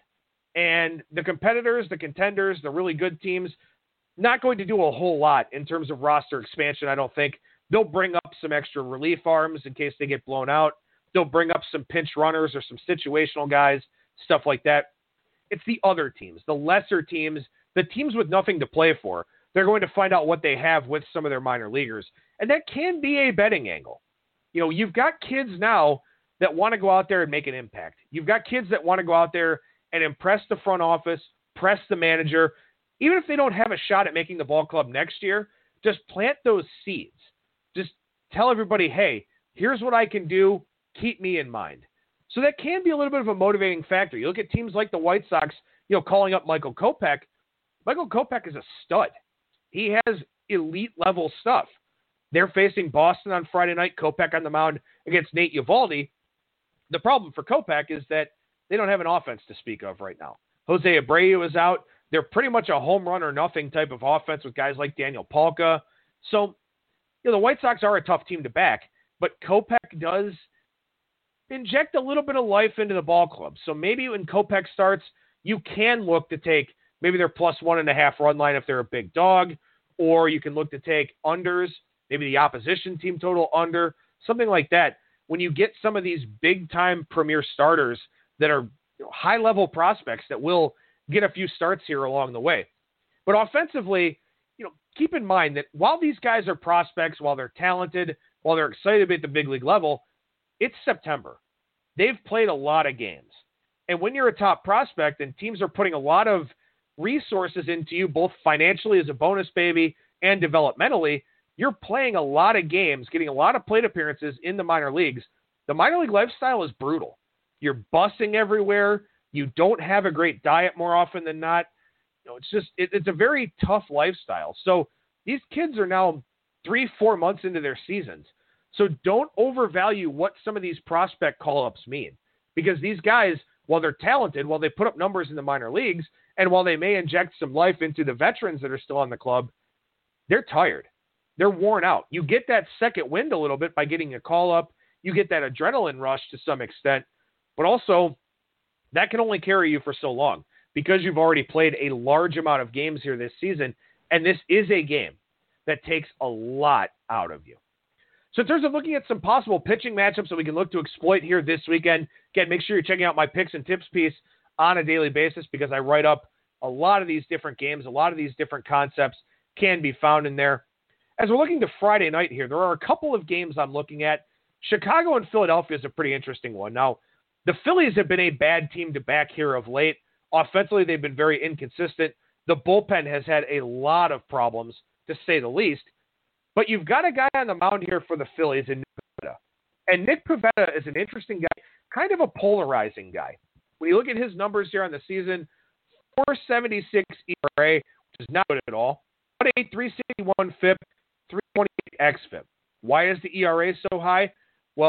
And the competitors, the contenders, the really good teams, not going to do a whole lot in terms of roster expansion, I don't think. They'll bring up some extra relief arms in case they get blown out. They'll bring up some pinch runners or some situational guys, stuff like that. It's the other teams, the lesser teams, the teams with nothing to play for. They're going to find out what they have with some of their minor leaguers. And that can be a betting angle. You know, you've got kids now that want to go out there and make an impact. You've got kids that want to go out there and impress the front office, press the manager. Even if they don't have a shot at making the ball club next year, just plant those seeds. Just tell everybody, hey, here's what I can do. Keep me in mind. So that can be a little bit of a motivating factor. You look at teams like the White Sox, you know, calling up Michael Kopech. Michael Kopech is a stud. He has elite level stuff. They're facing Boston on Friday night, Kopech on the mound against Nate Eovaldi. The problem for Kopech is that they don't have an offense to speak of right now. Jose Abreu is out. They're pretty much a home run or nothing type of offense with guys like Daniel Palka. So, you know, the White Sox are a tough team to back, but Kopech does inject a little bit of life into the ball club. So maybe when Kopech starts, you can look to take maybe their plus one and a half run line if they're a big dog, or you can look to take unders, maybe the opposition team total under, something like that. When you get some of these big-time premier starters that are, you know, high-level prospects that will get a few starts here along the way. But offensively, you know, keep in mind that while these guys are prospects, while they're talented, while they're excited to be at the big league level, it's September. They've played a lot of games. And when you're a top prospect and teams are putting a lot of resources into you, both financially as a bonus baby and developmentally, you're playing a lot of games, getting a lot of plate appearances in the minor leagues. The minor league lifestyle is brutal. You're bussing everywhere. You don't have a great diet more often than not. You know, it's just, it, it's a very tough lifestyle. So these kids are now three, four months into their seasons. So don't overvalue what some of these prospect call-ups mean, because these guys, while they're talented, while they put up numbers in the minor leagues, and while they may inject some life into the veterans that are still on the club, they're tired. They're worn out. You get that second wind a little bit by getting a call-up. You get that adrenaline rush to some extent, but also that can only carry you for so long because you've already played a large amount of games here this season, and this is a game that takes a lot out of you. So in terms of looking at some possible pitching matchups that we can look to exploit here this weekend, again, make sure you're checking out my picks and tips piece on a daily basis because I write up a lot of these different games. A lot of these different concepts can be found in there. As we're looking to Friday night here, there are a couple of games I'm looking at. Chicago and Philadelphia is a pretty interesting one. Now, the Phillies have been a bad team to back here of late. Offensively, they've been very inconsistent. The bullpen has had a lot of problems, to say the least. But you've got a guy on the mound here for the Phillies in Nick Pivetta. And Nick Pivetta is an interesting guy, kind of a polarizing guy. When you look at his numbers here on the season, four seventy-six E R A, which is not good at all. one point eight, three sixty-one F I P, three twenty-eight X F I P. Why is the E R A so high? Well,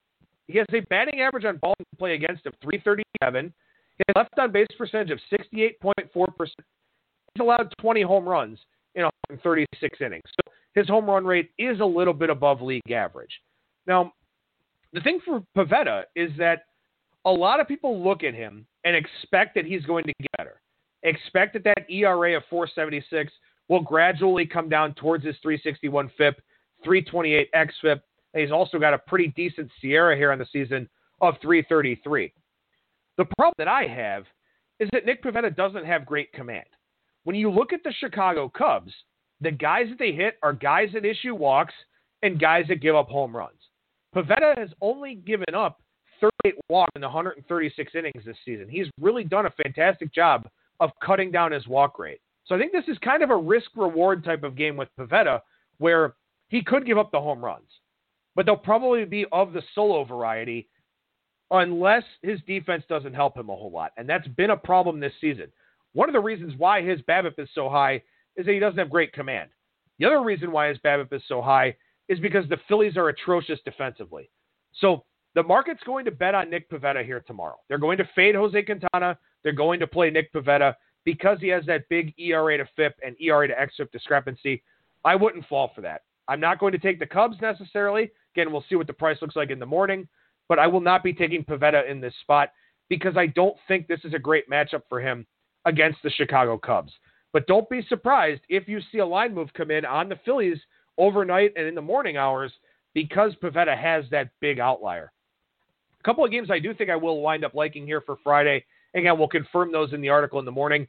he has a batting average on balls in play against of three thirty-seven. He has left on base percentage of sixty-eight point four percent. He's allowed twenty home runs in one hundred thirty-six innings. So his home run rate is a little bit above league average. Now, the thing for Pivetta is that a lot of people look at him and expect that he's going to get better. Expect that that E R A of four seventy-six will gradually come down towards his three sixty-one F I P, three twenty-eight X F I P, and he's also got a pretty decent Sierra here on the season of three thirty-three. The problem that I have is that Nick Pivetta doesn't have great command. When you look at the Chicago Cubs, the guys that they hit are guys that issue walks and guys that give up home runs. Pivetta has only given up thirty-eight walks in one hundred thirty-six innings this season. He's really done a fantastic job of cutting down his walk rate. So I think this is kind of a risk-reward type of game with Pivetta where he could give up the home runs, but they'll probably be of the solo variety unless his defense doesn't help him a whole lot. And that's been a problem this season. One of the reasons why his BABIP is so high is that he doesn't have great command. The other reason why his BABIP is so high is because the Phillies are atrocious defensively. So the market's going to bet on Nick Pivetta here tomorrow. They're going to fade Jose Quintana. They're going to play Nick Pivetta because he has that big E R A to F I P and E R A to X F I P discrepancy. I wouldn't fall for that. I'm not going to take the Cubs necessarily. Again, we'll see what the price looks like in the morning, but I will not be taking Pivetta in this spot because I don't think this is a great matchup for him against the Chicago Cubs. But don't be surprised if you see a line move come in on the Phillies overnight and in the morning hours because Pivetta has that big outlier. A couple of games I do think I will wind up liking here for Friday. Again, we'll confirm those in the article in the morning.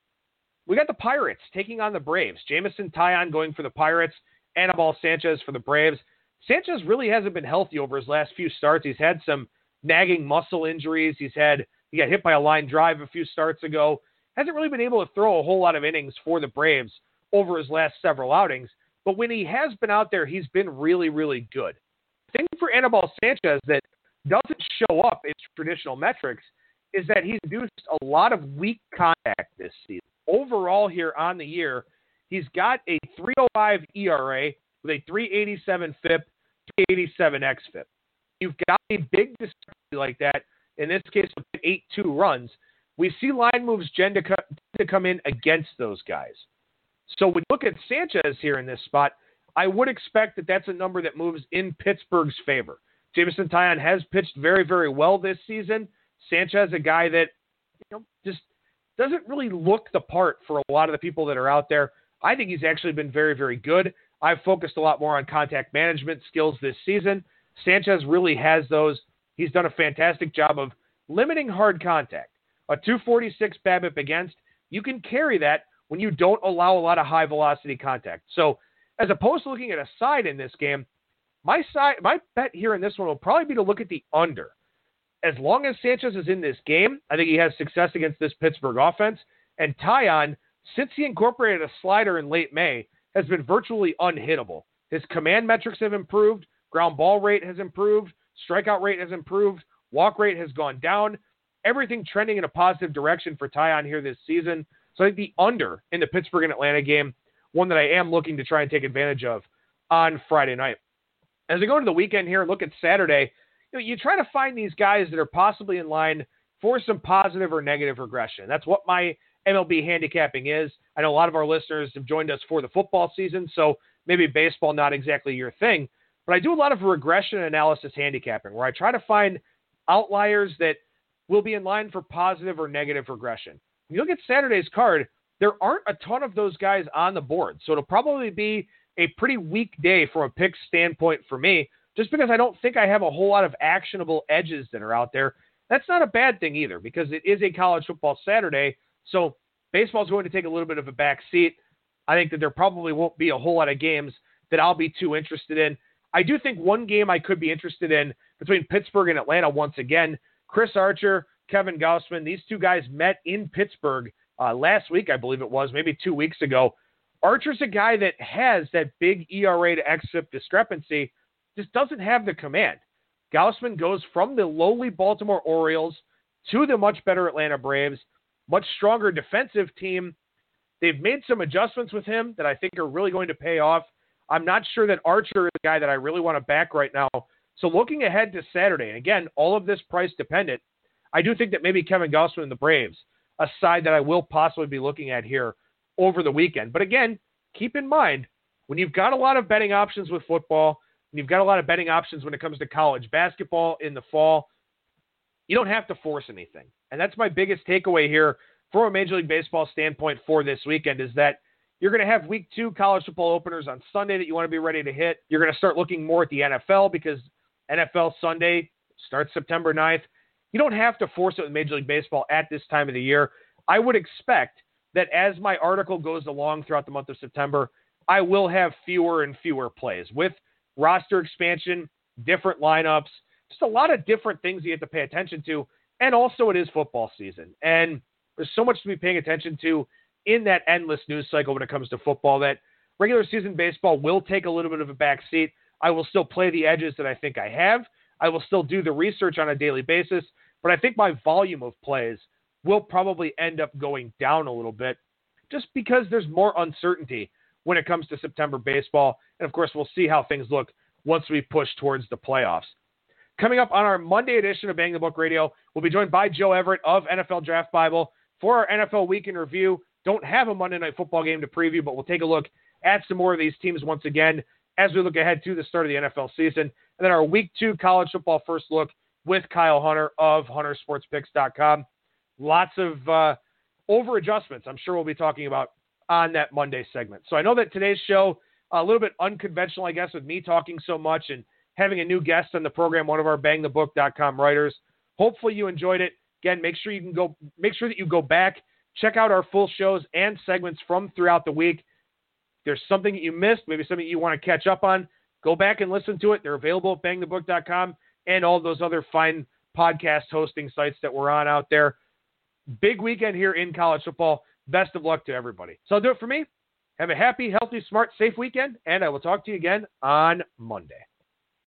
We got the Pirates taking on the Braves. Jameson Taillon going for the Pirates. Anibal Sanchez for the Braves. Sanchez really hasn't been healthy over his last few starts. He's had some nagging muscle injuries. He's had he got hit by a line drive a few starts ago. Hasn't really been able to throw a whole lot of innings for the Braves over his last several outings. But when he has been out there, he's been really, really good. The thing for Anibal Sanchez that doesn't show up in traditional metrics is that he's produced a lot of weak contact this season. Overall here on the year, he's got a three oh five E R A with a three eighty-seven F I P, three eighty-seven X F I P. You've got a big discrepancy like that, in this case with eight two runs. We see line moves tend to, co- to come in against those guys. So when you look at Sanchez here in this spot, I would expect that that's a number that moves in Pittsburgh's favor. Jameson Taillon has pitched very, very well this season. Sanchez, a guy that you know just doesn't really look the part for a lot of the people that are out there. I think he's actually been very, very good. I've focused a lot more on contact management skills this season. Sanchez really has those. He's done a fantastic job of limiting hard contact. A two forty-six BABIP against, you can carry that when you don't allow a lot of high velocity contact. So as opposed to looking at a side in this game, my side, my bet here in this one will probably be to look at the under. As long as Sanchez is in this game, I think he has success against this Pittsburgh offense. And Taillon, since he incorporated a slider in late May, has been virtually unhittable. His command metrics have improved. Ground ball rate has improved. Strikeout rate has improved. Walk rate has gone down. Everything trending in a positive direction for Taillon here this season. So I think the under in the Pittsburgh and Atlanta game, one that I am looking to try and take advantage of on Friday night. As I go into the weekend here and look at Saturday, you know, you try to find these guys that are possibly in line for some positive or negative regression. That's what my M L B handicapping is. I know a lot of our listeners have joined us for the football season, so maybe baseball not exactly your thing. But I do a lot of regression analysis handicapping where I try to find outliers that will be in line for positive or negative regression. When you look at Saturday's card, there aren't a ton of those guys on the board. So it'll probably be a pretty weak day from a pick standpoint for me, just because I don't think I have a whole lot of actionable edges that are out there. That's not a bad thing either, because it is a college football Saturday. So baseball's going to take a little bit of a back seat. I think that there probably won't be a whole lot of games that I'll be too interested in. I do think one game I could be interested in between Pittsburgh and Atlanta once again. Chris Archer, Kevin Gausman, these two guys met in Pittsburgh uh, last week, I believe it was, maybe two weeks ago. Archer's a guy that has that big E R A to X F I P discrepancy, just doesn't have the command. Gausman goes from the lowly Baltimore Orioles to the much better Atlanta Braves, much stronger defensive team. They've made some adjustments with him that I think are really going to pay off. I'm not sure that Archer is the guy that I really want to back right now. So looking ahead to Saturday, and again, all of this price dependent, I do think that maybe Kevin Gausman and the Braves, a side that I will possibly be looking at here over the weekend. But again, keep in mind, when you've got a lot of betting options with football, and you've got a lot of betting options when it comes to college basketball in the fall, you don't have to force anything. And that's my biggest takeaway here from a Major League Baseball standpoint for this weekend is that you're going to have week two college football openers on Sunday that you want to be ready to hit. You're going to start looking more at the N F L because N F L Sunday starts September ninth. You don't have to force it with Major League Baseball at this time of the year. I would expect that as my article goes along throughout the month of September, I will have fewer and fewer plays with roster expansion, different lineups, just a lot of different things you have to pay attention to. And also it is football season. And there's so much to be paying attention to in that endless news cycle when it comes to football that regular season baseball will take a little bit of a back seat. I will still play the edges that I think I have. I will still do the research on a daily basis, but I think my volume of plays will probably end up going down a little bit just because there's more uncertainty when it comes to September baseball. And, of course, we'll see how things look once we push towards the playoffs. Coming up on our Monday edition of Bang the Book Radio, we'll be joined by Joe Everett of N F L Draft Bible for our N F L Week in Review. Don't have a Monday Night Football game to preview, but we'll take a look at some more of these teams once again as we look ahead to the start of the N F L season. And then our Week two college football first look with Kyle Hunter of hunter sports picks dot com. Lots of uh, over adjustments I'm sure we'll be talking about on that Monday segment. So I know that today's show, a little bit unconventional, I guess, with me talking so much and having a new guest on the program, one of our bang the book dot com writers. Hopefully you enjoyed it. Again, make sure you can go, make sure that you go back, check out our full shows and segments from throughout the week. If there's something that you missed, maybe something you want to catch up on, go back and listen to it. They're available at bang the book dot com and all those other fine podcast hosting sites that we're on out there. Big weekend here in college football. Best of luck to everybody. So I'll do it for me. Have a happy, healthy, smart, safe weekend, and I will talk to you again on Monday.